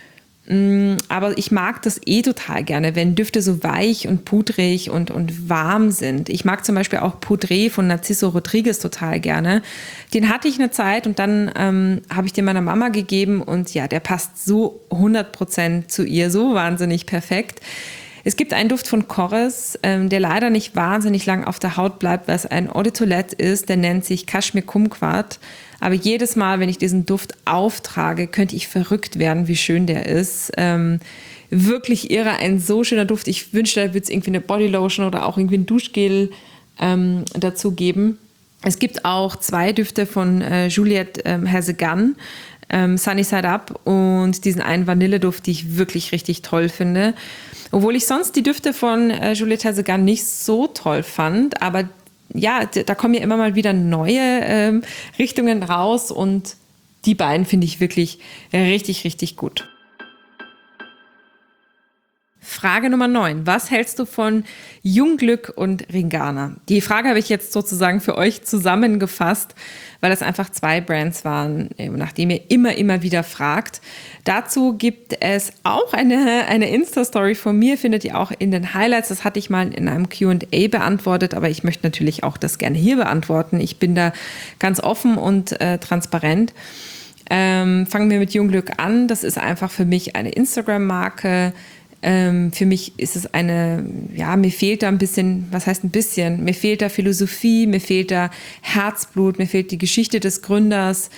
S1: Aber ich mag das total gerne, wenn Düfte so weich und pudrig und warm sind. Ich mag zum Beispiel auch Poudre von Narciso Rodriguez total gerne. Den hatte ich eine Zeit, und dann habe ich den meiner Mama gegeben, und ja, der passt so 100% zu ihr, so wahnsinnig perfekt. Es gibt einen Duft von Corres, der leider nicht wahnsinnig lang auf der Haut bleibt, weil es ein Eau de Toilette ist, der nennt sich Cashmere Kumquat. Aber jedes Mal, wenn ich diesen Duft auftrage, könnte ich verrückt werden, wie schön der ist. Wirklich irre, ein so schöner Duft. Ich wünschte, da würde es irgendwie eine Bodylotion oder auch irgendwie ein Duschgel dazu geben. Es gibt auch 2 Düfte von Juliette Has a Gun, Sunny Side Up, und diesen einen Vanilleduft, die ich wirklich richtig toll finde. Obwohl ich sonst die Düfte von Juliette Has a Gun nicht so toll fand, aber ja, da kommen ja immer mal wieder neue Richtungen raus, und die beiden finde ich wirklich richtig gut. Frage Nummer 9. Was hältst du von Jungglück und Ringana? Die Frage habe ich jetzt sozusagen für euch zusammengefasst, weil das einfach 2 Brands waren, nachdem ihr immer wieder fragt. Dazu gibt es auch eine Insta-Story von mir, findet ihr auch in den Highlights. Das hatte ich mal in einem Q&A beantwortet, aber ich möchte natürlich auch das gerne hier beantworten. Ich bin da ganz offen und transparent. Fangen wir mit Jungglück an. Das ist einfach für mich eine Instagram-Marke. Für mich ist es mir fehlt da ein bisschen, was heißt ein bisschen? Mir fehlt da Philosophie, mir fehlt da Herzblut, mir fehlt die Geschichte des Gründers.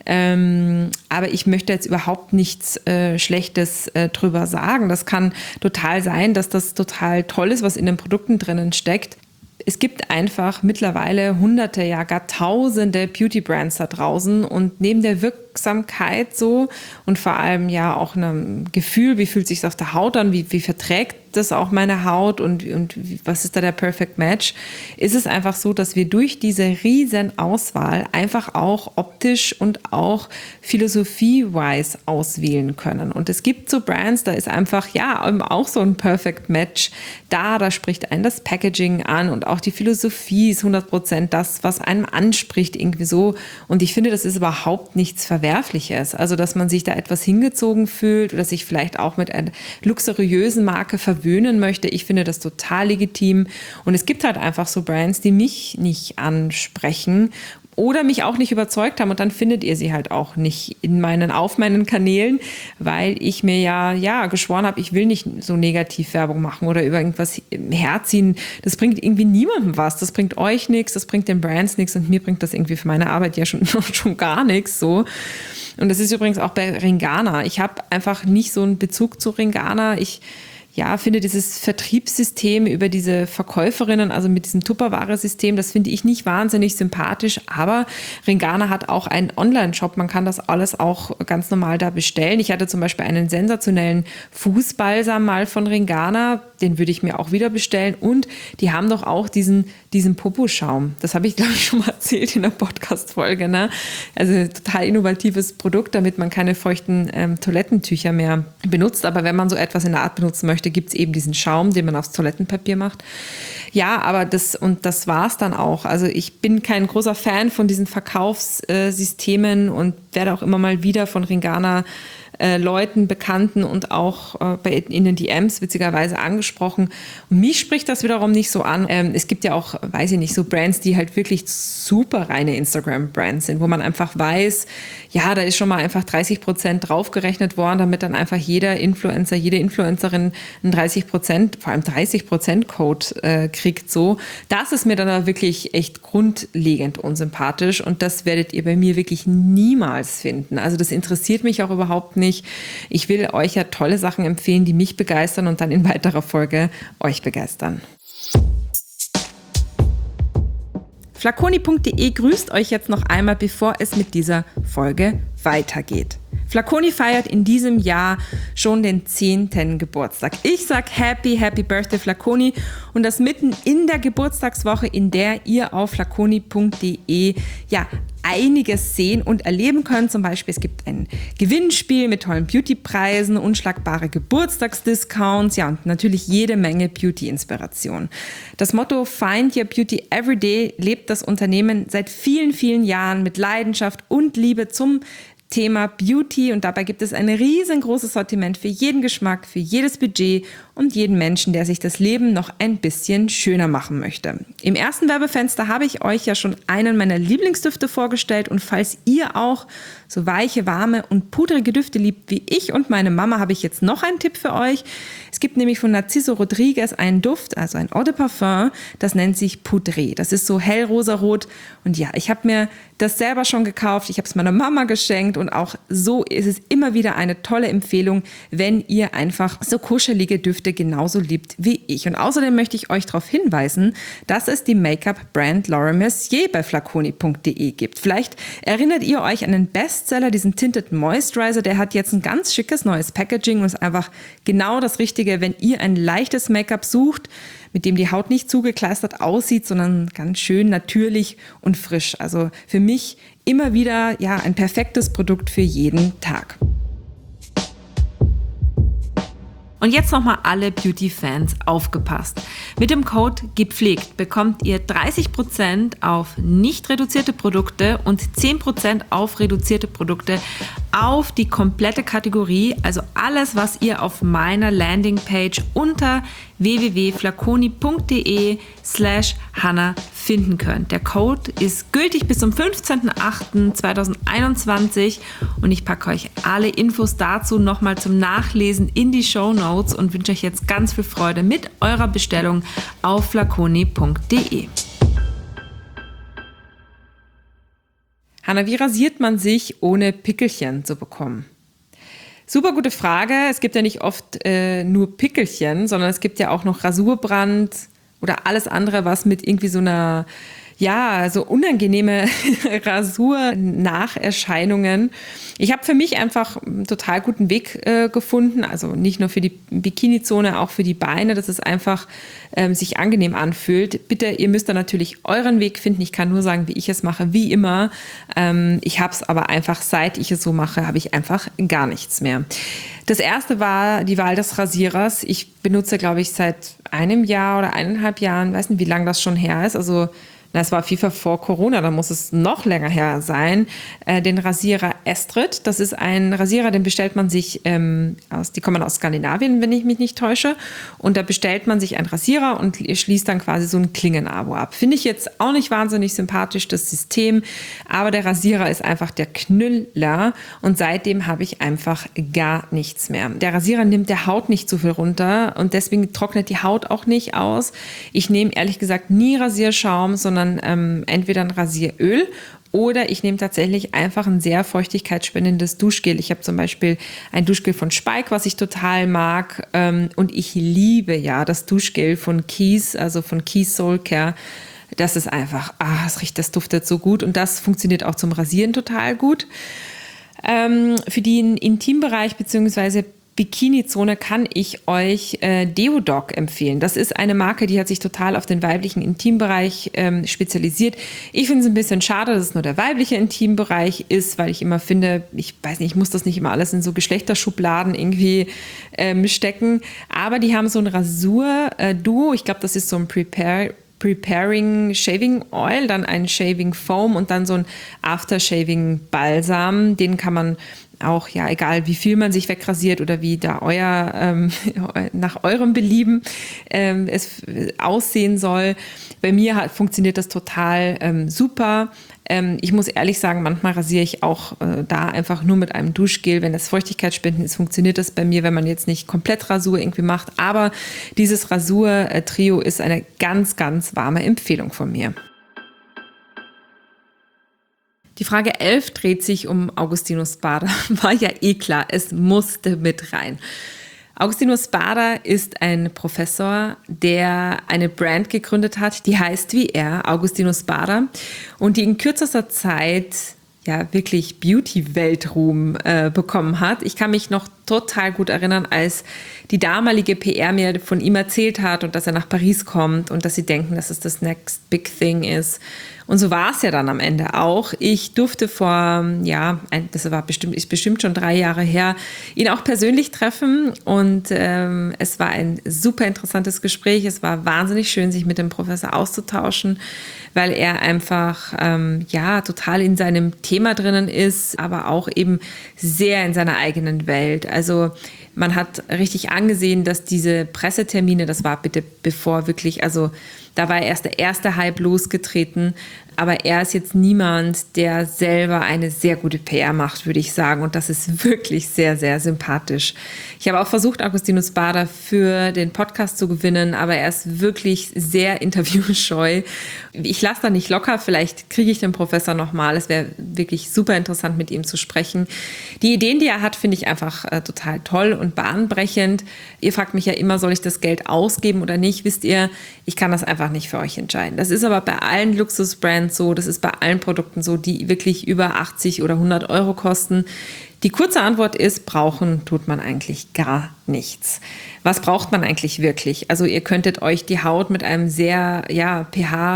S1: Aber ich möchte jetzt überhaupt nichts Schlechtes drüber sagen. Das kann total sein, dass das total toll ist, was in den Produkten drinnen steckt. Es gibt einfach mittlerweile hunderte, ja gar tausende Beauty-Brands da draußen und neben der Wirksamkeit so und vor allem ja auch einem Gefühl, wie fühlt sich das auf der Haut an, wie verträgt das auch meine Haut und was ist da der Perfect Match, ist es einfach so, dass wir durch diese riesen Auswahl einfach auch optisch und auch philosophie-wise auswählen können. Und es gibt so Brands, da ist einfach auch so ein Perfect Match da spricht einen das Packaging an und auch die Philosophie ist 100% das, was einem anspricht irgendwie so. Und ich finde, das ist überhaupt nichts Verwerfliches. Also, dass man sich da etwas hingezogen fühlt oder sich vielleicht auch mit einer luxuriösen Marke verwöhnen möchte. Ich finde das total legitim. Und es gibt halt einfach so Brands, die mich nicht ansprechen oder mich auch nicht überzeugt haben und dann findet ihr sie halt auch nicht auf meinen Kanälen, weil ich mir ja geschworen habe, ich will nicht so negativ Werbung machen oder über irgendwas herziehen. Das bringt irgendwie niemandem was. Das bringt euch nichts, das bringt den Brands nichts und mir bringt das irgendwie für meine Arbeit ja schon gar nichts so. Und das ist übrigens auch bei Ringana. Ich habe einfach nicht so einen Bezug zu Ringana. Ich finde dieses Vertriebssystem über diese Verkäuferinnen, also mit diesem Tupperware-System, das finde ich nicht wahnsinnig sympathisch, aber Ringana hat auch einen Online-Shop, man kann das alles auch ganz normal da bestellen. Ich hatte zum Beispiel einen sensationellen Fußbalsam mal von Ringana, den würde ich mir auch wieder bestellen und die haben doch auch diesen Popo-Schaum. Das habe ich, glaube ich, schon mal erzählt in der Podcast-Folge, ne? Also total innovatives Produkt, damit man keine feuchten Toilettentücher mehr benutzt, aber wenn man so etwas in der Art benutzen möchte, gibt es eben diesen Schaum, den man aufs Toilettenpapier macht. Ja, aber das war es dann auch. Also ich bin kein großer Fan von diesen Verkaufssystemen und werde auch immer mal wieder von Ringana Leuten, Bekannten und auch in den DMs witzigerweise angesprochen. Und mich spricht das wiederum nicht so an. Es gibt ja auch, weiß ich nicht, so Brands, die halt wirklich super reine Instagram-Brands sind, wo man einfach weiß, ja, da ist schon mal einfach 30% draufgerechnet worden, damit dann einfach jeder Influencer, jede Influencerin einen 30%, vor allem 30% Code kriegt so. Das ist mir dann aber wirklich echt grundlegend unsympathisch und das werdet ihr bei mir wirklich niemals finden. Also das interessiert mich auch überhaupt nicht. Ich will euch ja tolle Sachen empfehlen, die mich begeistern und dann in weiterer Folge euch begeistern. Flaconi.de grüßt euch jetzt noch einmal, bevor es mit dieser Folge weitergeht. Flaconi feiert in diesem Jahr schon den 10. Geburtstag. Ich sag Happy Birthday Flaconi und das mitten in der Geburtstagswoche, in der ihr auf flaconi.de einiges sehen und erleben könnt. Zum Beispiel, es gibt ein Gewinnspiel mit tollen Beauty-Preisen, unschlagbare Geburtstagsdiscounts, und natürlich jede Menge Beauty-Inspiration. Das Motto Find Your Beauty Everyday lebt das Unternehmen seit vielen, vielen Jahren mit Leidenschaft und Liebe zum Thema Beauty und dabei gibt es ein riesengroßes Sortiment für jeden Geschmack, für jedes Budget und jeden Menschen, der sich das Leben noch ein bisschen schöner machen möchte. Im ersten Werbefenster habe ich euch ja schon einen meiner Lieblingsdüfte vorgestellt und falls ihr auch so weiche, warme und pudrige Düfte liebt wie ich und meine Mama, habe ich jetzt noch einen Tipp für euch. Es gibt nämlich von Narciso Rodriguez einen Duft, also ein Eau de Parfum, das nennt sich Poudré. Das ist so hellrosarot und ja, ich habe mir das selber schon gekauft, ich habe es meiner Mama geschenkt und auch so ist es immer wieder eine tolle Empfehlung, wenn ihr einfach so kuschelige Düfte genauso liebt wie ich. Und außerdem möchte ich euch darauf hinweisen, dass es die Make-up-Brand Laura Mercier bei flaconi.de gibt. Vielleicht erinnert ihr euch an den Bestseller, diesen Tinted Moisturizer, der hat jetzt ein ganz schickes neues Packaging und ist einfach genau das Richtige, wenn ihr ein leichtes Make-up sucht, mit dem die Haut nicht zugekleistert aussieht, sondern ganz schön natürlich und frisch. Also für mich immer wieder ein perfektes Produkt für jeden Tag. Und jetzt nochmal alle Beauty-Fans aufgepasst. Mit dem Code GEPFLEGT bekommt ihr 30% auf nicht reduzierte Produkte und 10% auf reduzierte Produkte auf die komplette Kategorie, also alles, was ihr auf meiner Landingpage unter www.flaconi.de/Hanna finden könnt. Der Code ist gültig bis zum 15.08.2021 und ich packe euch alle Infos dazu nochmal zum Nachlesen in die Shownotes und wünsche euch jetzt ganz viel Freude mit eurer Bestellung auf flaconi.de. Hanna, wie rasiert man sich, ohne Pickelchen zu bekommen? Super gute Frage. Es gibt ja nicht oft nur Pickelchen, sondern es gibt ja auch noch Rasurbrand oder alles andere, was mit irgendwie so einer, ja, so unangenehme Rasur-Nacherscheinungen. Ich habe für mich einfach einen total guten Weg gefunden, also nicht nur für die Bikini-Zone, auch für die Beine, dass es einfach sich angenehm anfühlt. Bitte, ihr müsst da natürlich euren Weg finden. Ich kann nur sagen, wie ich es mache, wie immer. Ich habe es aber einfach, seit ich es so mache, habe ich einfach gar nichts mehr. Das erste war die Wahl des Rasierers. Ich benutze, glaube ich, seit einem Jahr oder 1,5 Jahren, weiß nicht, wie lange das schon her ist, also es war auf jeden Fall vor Corona, da muss es noch länger her sein, den Rasierer Estrid. Das ist ein Rasierer, den bestellt man sich die kommen aus Skandinavien, wenn ich mich nicht täusche. Und da bestellt man sich einen Rasierer und schließt dann quasi so ein Klingenabo ab. Finde ich jetzt auch nicht wahnsinnig sympathisch, das System, aber der Rasierer ist einfach der Knüller und seitdem habe ich einfach gar nichts mehr. Der Rasierer nimmt der Haut nicht so viel runter und deswegen trocknet die Haut auch nicht aus. Ich nehme ehrlich gesagt nie Rasierschaum, sondern entweder ein Rasieröl oder ich nehme tatsächlich einfach ein sehr feuchtigkeitsspendendes Duschgel. Ich habe zum Beispiel ein Duschgel von Spike, was ich total mag, und ich liebe ja das Duschgel von Keys, also von Keys Soulcare. Das ist einfach, das duftet so gut und das funktioniert auch zum Rasieren total gut. Für den Intimbereich bzw. Bikini-Zone kann ich euch Deodoc empfehlen. Das ist eine Marke, die hat sich total auf den weiblichen Intimbereich spezialisiert. Ich finde es ein bisschen schade, dass es nur der weibliche Intimbereich ist, weil ich immer finde, ich weiß nicht, ich muss das nicht immer alles in so Geschlechterschubladen irgendwie stecken. Aber die haben so ein Rasur-Duo. Ich glaube, das ist so ein Preparing Shaving Oil, dann ein Shaving Foam und dann so ein After-Shaving Balsam. Den kann man auch, ja, egal wie viel man sich wegrasiert oder wie da nach eurem Belieben es aussehen soll. Bei mir funktioniert das total super. Ich muss ehrlich sagen, manchmal rasiere ich auch da einfach nur mit einem Duschgel. Wenn das Feuchtigkeitsspenden ist, funktioniert das bei mir, wenn man jetzt nicht komplett Rasur irgendwie macht. Aber dieses Rasur-Trio ist eine ganz, ganz warme Empfehlung von mir. Die Frage 11 dreht sich um Augustinus Bader. War ja eh klar, es musste mit rein. Augustinus Bader ist ein Professor, der eine Brand gegründet hat, die heißt wie er, Augustinus Bader, und die in kürzester Zeit ja wirklich Beauty-Weltruhm bekommen hat. Ich kann mich noch total gut erinnern, als die damalige PR mir von ihm erzählt hat und dass er nach Paris kommt und dass sie denken, dass es das next big thing ist. Und so war es ja dann am Ende auch. Ich durfte ist bestimmt schon 3 Jahre her, ihn auch persönlich treffen und es war ein super interessantes Gespräch. Es war wahnsinnig schön, sich mit dem Professor auszutauschen, weil er einfach total in seinem Thema drinnen ist, aber auch eben sehr in seiner eigenen Welt. Also man hat richtig angesehen, dass diese Pressetermine, das war bitte bevor wirklich, also da war erst der erste Hype losgetreten, aber er ist jetzt niemand, der selber eine sehr gute PR macht, würde ich sagen. Und das ist wirklich sehr, sehr sympathisch. Ich habe auch versucht, Augustinus Bader für den Podcast zu gewinnen, aber er ist wirklich sehr interviewscheu. Ich lasse da nicht locker, vielleicht kriege ich den Professor nochmal. Es wäre wirklich super interessant, mit ihm zu sprechen. Die Ideen, die er hat, finde ich einfach total toll und bahnbrechend. Ihr fragt mich ja immer, soll ich das Geld ausgeben oder nicht? Wisst ihr, ich kann das einfach nicht für euch entscheiden. Das ist aber bei allen Luxusbrands so, das ist bei allen Produkten so, die wirklich über 80 oder 100 Euro kosten. Die kurze Antwort ist, brauchen tut man eigentlich gar nichts. Was braucht man eigentlich wirklich? Also ihr könntet euch die Haut mit einem sehr pH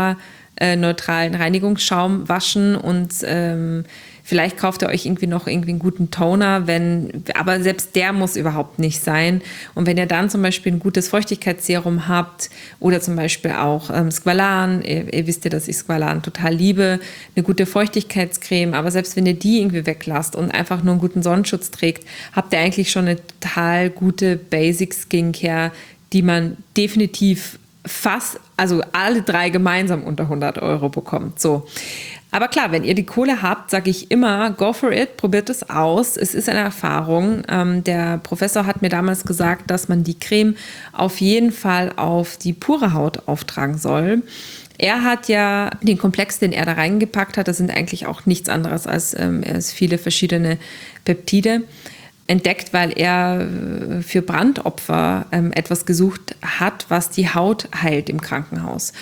S1: neutralen Reinigungsschaum waschen und vielleicht kauft ihr euch irgendwie einen guten Toner, aber selbst der muss überhaupt nicht sein. Und wenn ihr dann zum Beispiel ein gutes Feuchtigkeitsserum habt oder zum Beispiel auch Squalan, ihr wisst ja, dass ich Squalan total liebe, eine gute Feuchtigkeitscreme, aber selbst wenn ihr die irgendwie weglasst und einfach nur einen guten Sonnenschutz trägt, habt ihr eigentlich schon eine total gute Basic Skincare, die man definitiv also alle 3 gemeinsam unter 100 € bekommt. So. Aber klar, wenn ihr die Kohle habt, sage ich immer, go for it, probiert es aus. Es ist eine Erfahrung. Der Professor hat mir damals gesagt, dass man die Creme auf jeden Fall auf die pure Haut auftragen soll. Er hat ja den Komplex, den er da reingepackt hat, das sind eigentlich auch nichts anderes als viele verschiedene Peptide, entdeckt, weil er für Brandopfer etwas gesucht hat, was die Haut heilt im Krankenhaus.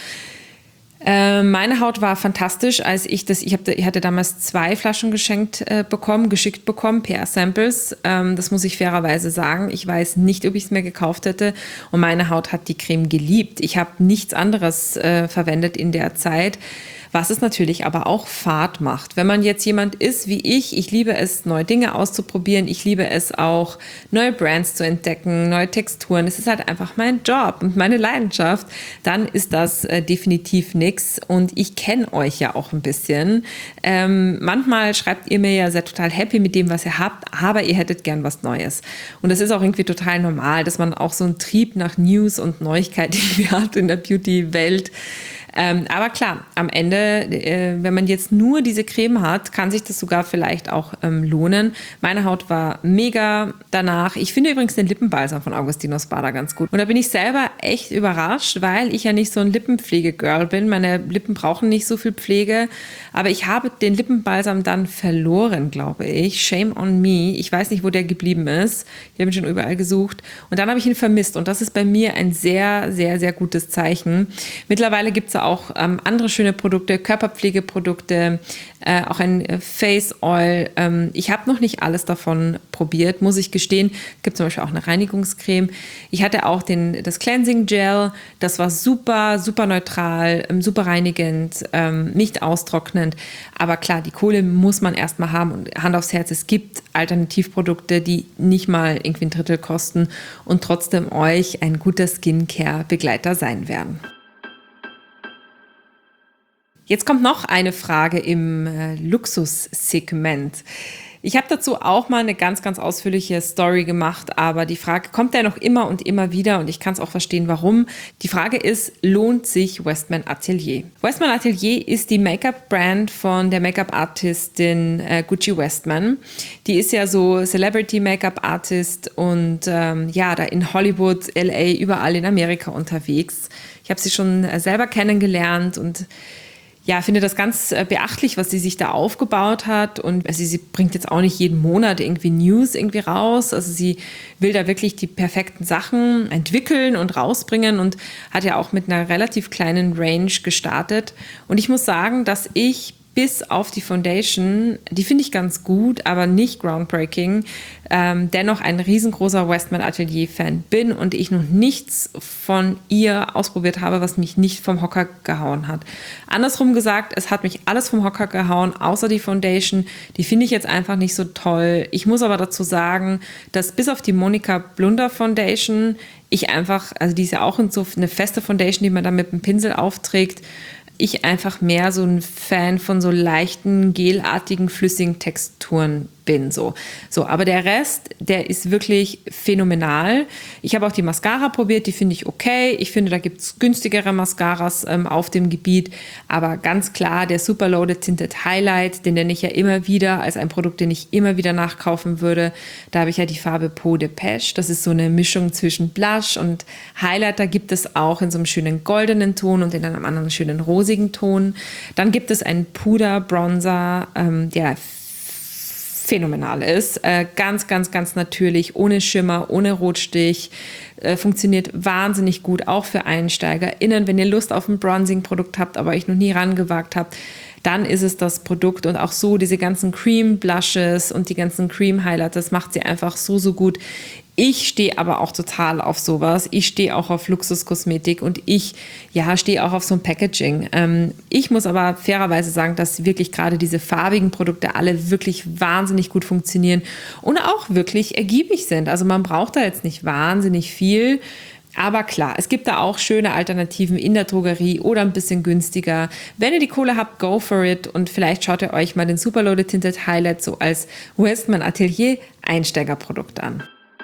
S1: Meine Haut war fantastisch, als ich hatte damals 2 Flaschen geschickt bekommen, PR-Samples. Das muss ich fairerweise sagen. Ich weiß nicht, ob ich es mir gekauft hätte. Und meine Haut hat die Creme geliebt. Ich habe nichts anderes verwendet in der Zeit, was es natürlich aber auch Fahrt macht. Wenn man jetzt jemand ist wie ich liebe es, neue Dinge auszuprobieren. Ich liebe es auch, neue Brands zu entdecken, neue Texturen. Es ist halt einfach mein Job und meine Leidenschaft. Dann ist das definitiv nix. Und ich kenne euch ja auch ein bisschen. Manchmal schreibt ihr mir ja, seid total happy mit dem, was ihr habt, aber ihr hättet gern was Neues. Und das ist auch irgendwie total normal, dass man auch so einen Trieb nach News und Neuigkeiten hat in der Beauty-Welt. Aber klar, am Ende, wenn man jetzt nur diese Creme hat, kann sich das sogar vielleicht auch lohnen. Meine Haut war mega danach. Ich finde übrigens den Lippenbalsam von Agostino Spada ganz gut. Und da bin ich selber echt überrascht, weil ich ja nicht so ein Lippenpflege-Girl bin. Meine Lippen brauchen nicht so viel Pflege. Aber ich habe den Lippenbalsam dann verloren, glaube ich. Shame on me. Ich weiß nicht, wo der geblieben ist. Ich habe ihn schon überall gesucht. Und dann habe ich ihn vermisst. Und das ist bei mir ein sehr, sehr, sehr gutes Zeichen. Mittlerweile gibt es auch andere schöne Produkte, Körperpflegeprodukte, auch ein Face Oil. Ich habe noch nicht alles davon probiert, muss ich gestehen. Es gibt zum Beispiel auch eine Reinigungscreme. Ich hatte auch das Cleansing Gel. Das war super, super neutral, super reinigend, nicht austrocknend. Aber klar, die Kohle muss man erstmal haben. Und Hand aufs Herz, es gibt Alternativprodukte, die nicht mal irgendwie ein Drittel kosten und trotzdem euch ein guter Skincare-Begleiter sein werden. Jetzt kommt noch eine Frage im Luxussegment. Ich habe dazu auch mal eine ganz, ganz ausführliche Story gemacht, aber die Frage kommt ja noch immer und immer wieder und ich kann es auch verstehen, warum. Die Frage ist, lohnt sich Westman Atelier? Westman Atelier ist die Make-up-Brand von der Make-up-Artistin Gucci Westman. Die ist ja so Celebrity-Make-up-Artist und da in Hollywood, LA, überall in Amerika unterwegs. Ich habe sie schon selber kennengelernt und finde das ganz beachtlich, was sie sich da aufgebaut hat. Und also sie bringt jetzt auch nicht jeden Monat irgendwie News irgendwie raus. Also sie will da wirklich die perfekten Sachen entwickeln und rausbringen und hat ja auch mit einer relativ kleinen Range gestartet. Und ich muss sagen, dass ich bis auf die Foundation, die finde ich ganz gut, aber nicht groundbreaking, dennoch ein riesengroßer Westman Atelier-Fan bin und ich noch nichts von ihr ausprobiert habe, was mich nicht vom Hocker gehauen hat. Andersrum gesagt, es hat mich alles vom Hocker gehauen, außer die Foundation. Die finde ich jetzt einfach nicht so toll. Ich muss aber dazu sagen, dass bis auf die Monica Blunder Foundation ich einfach, also die ist ja auch so eine feste Foundation, die man dann mit dem Pinsel aufträgt, ich einfach mehr so ein Fan von so leichten, gelartigen, flüssigen Texturen bin. So, aber der Rest, der ist wirklich phänomenal. Ich habe auch die Mascara probiert, die finde ich okay. Ich finde, da gibt es günstigere Mascaras auf dem Gebiet. Aber ganz klar, der Superloaded Tinted Highlight, den nenne ich ja immer wieder als ein Produkt, den ich immer wieder nachkaufen würde. Da habe ich ja die Farbe Peau de Pêche. Das ist so eine Mischung zwischen Blush und Highlighter. Gibt es auch in so einem schönen goldenen Ton und in einem anderen schönen rosigen Ton. Dann gibt es einen Puder-Bronzer, der phänomenal ist. Ganz, ganz, ganz natürlich, ohne Schimmer, ohne Rotstich. Funktioniert wahnsinnig gut, auch für EinsteigerInnen. Wenn ihr Lust auf ein Bronzing-Produkt habt, aber euch noch nie rangewagt habt, dann ist es das Produkt. Und auch so diese ganzen Cream Blushes und die ganzen Cream Highlights, das macht sie einfach so, so gut. Ich stehe aber auch total auf sowas. Ich stehe auch auf Luxuskosmetik und ich stehe auch auf so ein Packaging. Ich muss aber fairerweise sagen, dass wirklich gerade diese farbigen Produkte alle wirklich wahnsinnig gut funktionieren und auch wirklich ergiebig sind. Also man braucht da jetzt nicht wahnsinnig viel. Aber klar, es gibt da auch schöne Alternativen in der Drogerie oder ein bisschen günstiger. Wenn ihr die Kohle habt, go for it und vielleicht schaut ihr euch mal den Superloaded Tinted Highlight so als Westman Atelier Einsteigerprodukt an.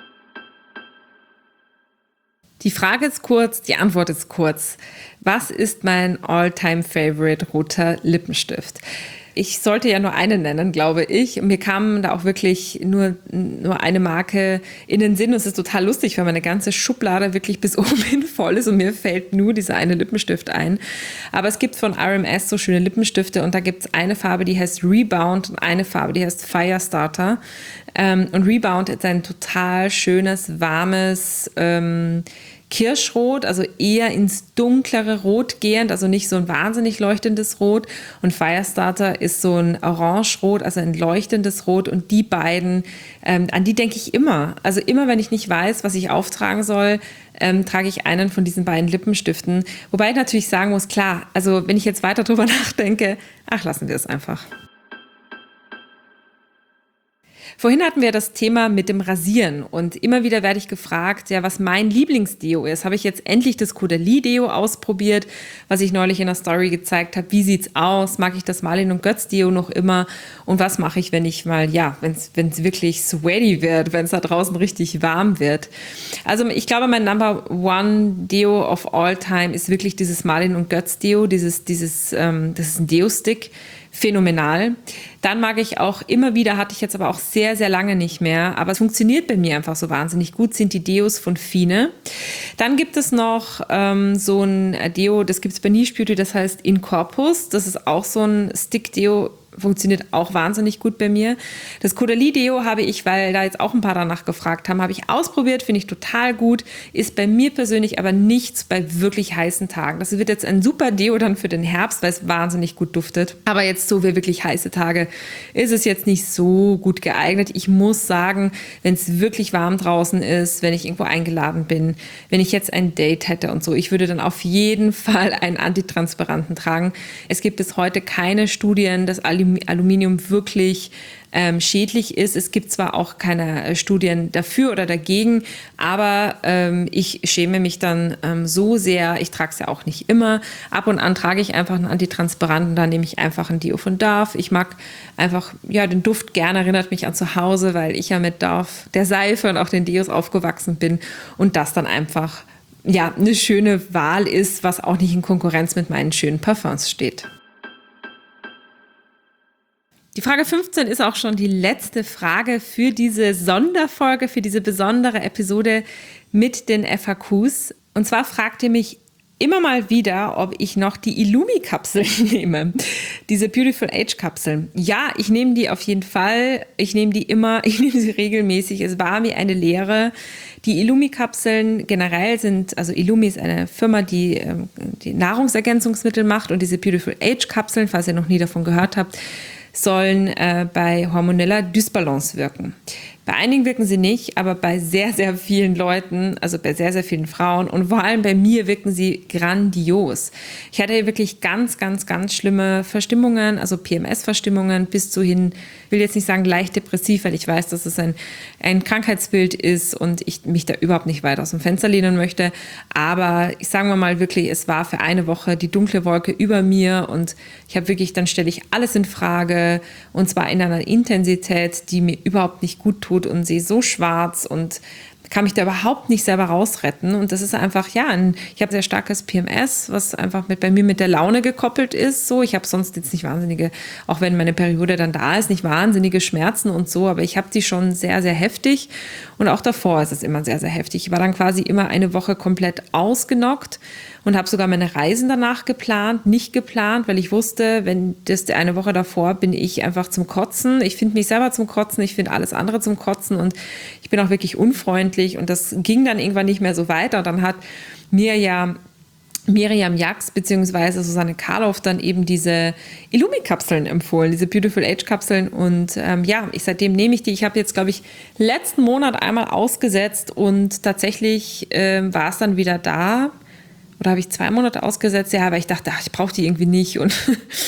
S1: Die Frage ist kurz, die Antwort ist kurz. Was ist mein All-Time-Favorite roter Lippenstift? Ich sollte ja nur eine nennen, glaube ich. Mir kam da auch wirklich nur eine Marke in den Sinn. Und es ist total lustig, weil meine ganze Schublade wirklich bis oben hin voll ist und mir fällt nur dieser eine Lippenstift ein. Aber es gibt von RMS so schöne Lippenstifte und da gibt es eine Farbe, die heißt Rebound und eine Farbe, die heißt Firestarter. Und Rebound ist ein total schönes, warmes Kirschrot, also eher ins dunklere Rot gehend, also nicht so ein wahnsinnig leuchtendes Rot. Und Firestarter ist so ein Orange-Rot, also ein leuchtendes Rot. Und die beiden, an die denke ich immer. Also immer, wenn ich nicht weiß, was ich auftragen soll, trage ich einen von diesen beiden Lippenstiften. Wobei ich natürlich sagen muss, klar, also wenn ich jetzt weiter drüber nachdenke, lassen wir es einfach. Vorhin hatten wir das Thema mit dem Rasieren und immer wieder werde ich gefragt, was mein Lieblingsdeo ist. Habe ich jetzt endlich das Caudalie Deo ausprobiert, was ich neulich in der Story gezeigt habe. Wie sieht's aus? Mag ich das Marlin und Götz Deo noch immer? Und was mache ich, wenn ich mal, wenn es wirklich sweaty wird, wenn es da draußen richtig warm wird? Also ich glaube, mein Number One Deo of all time ist wirklich dieses Marlin und Götz Deo, das ist ein Deo-Stick. Phänomenal. Dann mag ich auch immer wieder, hatte ich jetzt aber auch sehr, sehr lange nicht mehr, aber es funktioniert bei mir einfach so wahnsinnig gut, sind die Deos von Fine. Dann gibt es noch so ein Deo, das gibt es bei Niche Beauty, das heißt In Corpus. Das ist auch so ein Stick-Deo, funktioniert auch wahnsinnig gut bei mir. Das Caudalie Deo habe ich, weil da jetzt auch ein paar danach gefragt haben, habe ich ausprobiert, finde ich total gut, ist bei mir persönlich aber nichts bei wirklich heißen Tagen. Das wird jetzt ein super Deo dann für den Herbst, weil es wahnsinnig gut duftet. Aber jetzt so für wirklich heiße Tage ist es jetzt nicht so gut geeignet. Ich muss sagen, wenn es wirklich warm draußen ist, wenn ich irgendwo eingeladen bin, wenn ich jetzt ein Date hätte und so, ich würde dann auf jeden Fall einen Antitranspiranten tragen. Es gibt bis heute keine Studien, dass Aluminium wirklich schädlich ist. Es gibt zwar auch keine Studien dafür oder dagegen, aber ich schäme mich dann so sehr, ich trage es ja auch nicht immer. Ab und an trage ich einfach einen Antitranspiranten, dann nehme ich einfach ein Deo von Dove. Ich mag einfach, den Duft gerne, erinnert mich an zu Hause, weil ich ja mit Dove, der Seife und auch den Deos aufgewachsen bin und das dann einfach eine schöne Wahl ist, was auch nicht in Konkurrenz mit meinen schönen Parfums steht. Die Frage 15 ist auch schon die letzte Frage für diese Sonderfolge, für diese besondere Episode mit den FAQs. Und zwar fragt ihr mich immer mal wieder, ob ich noch die Illumi-Kapseln nehme. Diese Beautiful Age-Kapseln. Ja, ich nehme die auf jeden Fall. Ich nehme die immer, ich nehme sie regelmäßig. Es war mir eine Lehre. Die Illumi-Kapseln generell sind, also Illumi ist eine Firma, die Nahrungsergänzungsmittel macht und diese Beautiful Age-Kapseln, falls ihr noch nie davon gehört habt, sollen bei hormoneller Dysbalance wirken. Bei einigen wirken sie nicht, aber bei sehr, sehr vielen Leuten, also bei sehr, sehr vielen Frauen und vor allem bei mir wirken sie grandios. Ich hatte hier wirklich ganz, ganz, ganz schlimme Verstimmungen, also PMS-Verstimmungen bis zu hin, will jetzt nicht sagen leicht depressiv, weil ich weiß, dass es ein Krankheitsbild ist und ich mich da überhaupt nicht weit aus dem Fenster lehnen möchte. Aber ich sage mal wirklich, es war für eine Woche die dunkle Wolke über mir und ich habe wirklich, dann stelle ich alles in Frage und zwar in einer Intensität, die mir überhaupt nicht gut tut und sehe so schwarz und kann mich da überhaupt nicht selber rausretten. Und das ist einfach, ich habe sehr starkes PMS, was einfach bei mir mit der Laune gekoppelt ist. So, ich habe sonst jetzt nicht wahnsinnige, auch wenn meine Periode dann da ist, nicht wahnsinnige Schmerzen und so, aber ich habe die schon sehr, sehr heftig. Und auch davor ist es immer sehr, sehr heftig. Ich war dann quasi immer eine Woche komplett ausgenockt und habe sogar meine Reisen danach nicht geplant, weil ich wusste, wenn das eine Woche davor bin ich einfach zum Kotzen. Ich finde mich selber zum Kotzen, ich finde alles andere zum Kotzen und ich bin auch wirklich unfreundlich und das ging dann irgendwann nicht mehr so weiter. Und dann hat mir Miriam Jax bzw. Susanne Karloff dann eben diese Illumi-Kapseln empfohlen, diese Beautiful Age-Kapseln. Und seitdem nehme ich die. Ich habe jetzt, glaube ich, letzten Monat einmal ausgesetzt und tatsächlich war es dann wieder da. Oder habe ich 2 Monate ausgesetzt? Ja, aber ich dachte, ich brauche die irgendwie nicht. Und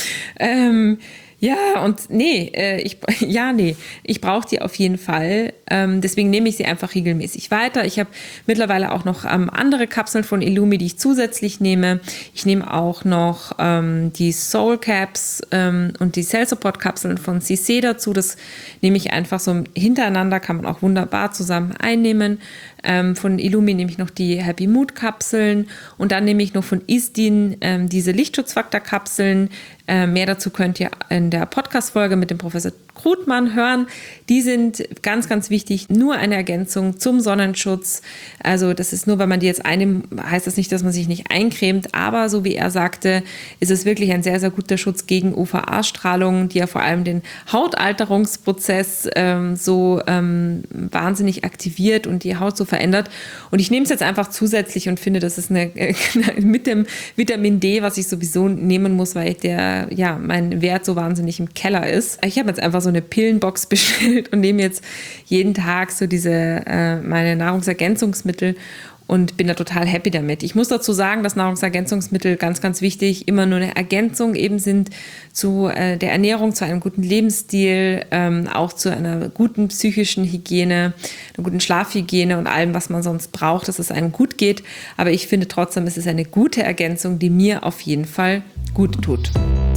S1: ich brauche die auf jeden Fall. Deswegen nehme ich sie einfach regelmäßig weiter. Ich habe mittlerweile auch noch andere Kapseln von Illumi, die ich zusätzlich nehme. Ich nehme auch noch die Soul Caps und die Cell Support Kapseln von CC dazu. Das nehme ich einfach so hintereinander, kann man auch wunderbar zusammen einnehmen. Von Illumi nehme ich noch die Happy Mood Kapseln und dann nehme ich noch von Isdin diese Lichtschutzfaktor Kapseln. Mehr dazu könnt ihr in der Podcast-Folge mit dem Professor Krutmann hören. Die sind ganz, ganz wichtig. Nur eine Ergänzung zum Sonnenschutz. Also das ist nur, wenn man die jetzt einnimmt, heißt das nicht, dass man sich nicht eincremt. Aber so wie er sagte, ist es wirklich ein sehr, sehr guter Schutz gegen UVA-Strahlung, die ja vor allem den Hautalterungsprozess wahnsinnig aktiviert und die Haut so verändert. Und ich nehme es jetzt einfach zusätzlich und finde, das ist mit dem Vitamin D, was ich sowieso nehmen muss, weil mein Wert so wahnsinnig im Keller ist. Ich habe jetzt einfach so eine Pillenbox bestellt und nehme jetzt jeden Tag so meine Nahrungsergänzungsmittel und bin da total happy damit. Ich muss dazu sagen, dass Nahrungsergänzungsmittel ganz, ganz wichtig immer nur eine Ergänzung eben sind zu der Ernährung, zu einem guten Lebensstil, auch zu einer guten psychischen Hygiene, einer guten Schlafhygiene und allem, was man sonst braucht, dass es einem gut geht. Aber ich finde trotzdem, es ist eine gute Ergänzung, die mir auf jeden Fall gut tut.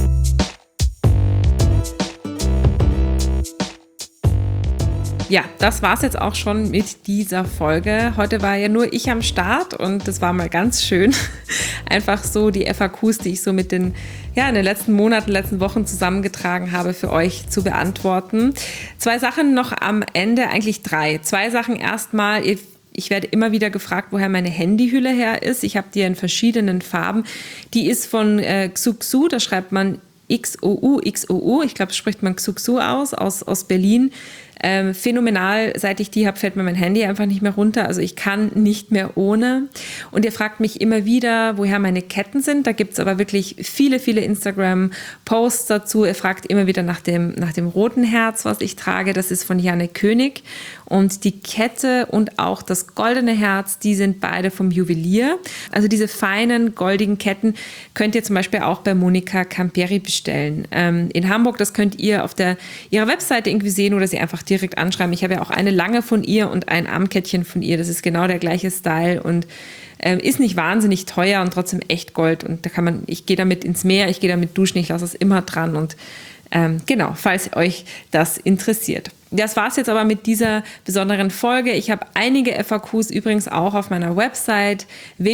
S1: Ja, das war's jetzt auch schon mit dieser Folge. Heute war ja nur ich am Start und das war mal ganz schön. Einfach so die FAQs, die ich so in den letzten Monaten, letzten Wochen zusammengetragen habe, für euch zu beantworten. 2 Sachen noch am Ende, eigentlich 3. 2 Sachen erstmal. Ich werde immer wieder gefragt, woher meine Handyhülle her ist. Ich habe die in verschiedenen Farben. Die ist von Xuxu, da schreibt man XOU. Ich glaube, das spricht man Xuxu aus Berlin. Phänomenal, seit ich die habe, fällt mir mein Handy einfach nicht mehr runter. Also ich kann nicht mehr ohne. Und ihr fragt mich immer wieder, woher meine Ketten sind. Da gibt es aber wirklich viele, viele Instagram-Posts dazu. Ihr fragt immer wieder nach dem roten Herz, was ich trage. Das ist von Janne König. Und die Kette und auch das goldene Herz, die sind beide vom Juwelier. Also diese feinen, goldigen Ketten könnt ihr zum Beispiel auch bei Monika Camperi bestellen. In Hamburg, das könnt ihr auf ihrer Webseite irgendwie sehen oder sie einfach direkt anschreiben. Ich habe ja auch eine lange von ihr und ein Armkettchen von ihr. Das ist genau der gleiche Style und ist nicht wahnsinnig teuer und trotzdem echt Gold. Und ich gehe damit ins Meer, ich gehe damit duschen, ich lasse es immer dran und falls euch das interessiert. Das war es jetzt aber mit dieser besonderen Folge. Ich habe einige FAQs übrigens auch auf meiner Website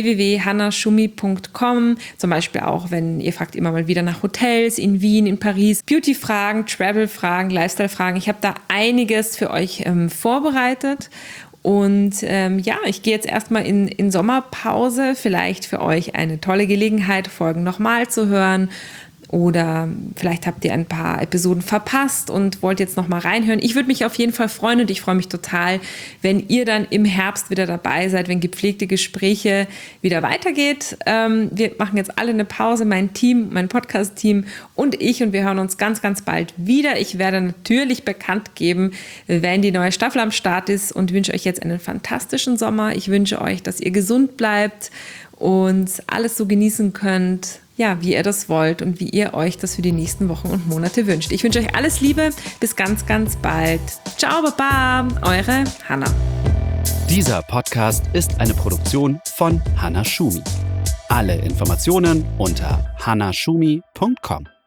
S1: www.hannashumi.com. Zum Beispiel auch, wenn ihr fragt immer mal wieder nach Hotels in Wien, in Paris, Beauty-Fragen, Travel-Fragen, Lifestyle-Fragen. Ich habe da einiges für euch vorbereitet. Und ich gehe jetzt erstmal in Sommerpause. Vielleicht für euch eine tolle Gelegenheit, Folgen nochmal zu hören. Oder vielleicht habt ihr ein paar Episoden verpasst und wollt jetzt noch mal reinhören. Ich würde mich auf jeden Fall freuen und ich freue mich total, wenn ihr dann im Herbst wieder dabei seid, wenn gepflegte Gespräche wieder weitergeht. Wir machen jetzt alle eine Pause, mein Team, mein Podcast-Team und ich, und wir hören uns ganz, ganz bald wieder. Ich werde natürlich bekannt geben, wenn die neue Staffel am Start ist, und wünsche euch jetzt einen fantastischen Sommer. Ich wünsche euch, dass ihr gesund bleibt und alles so genießen könnt, wie ihr das wollt und wie ihr euch das für die nächsten Wochen und Monate wünscht. Ich wünsche euch alles Liebe. Bis ganz, ganz bald. Ciao, Baba, eure Hanna.
S2: Dieser Podcast ist eine Produktion von Hannah Schumi. Alle Informationen unter hannashumi.com.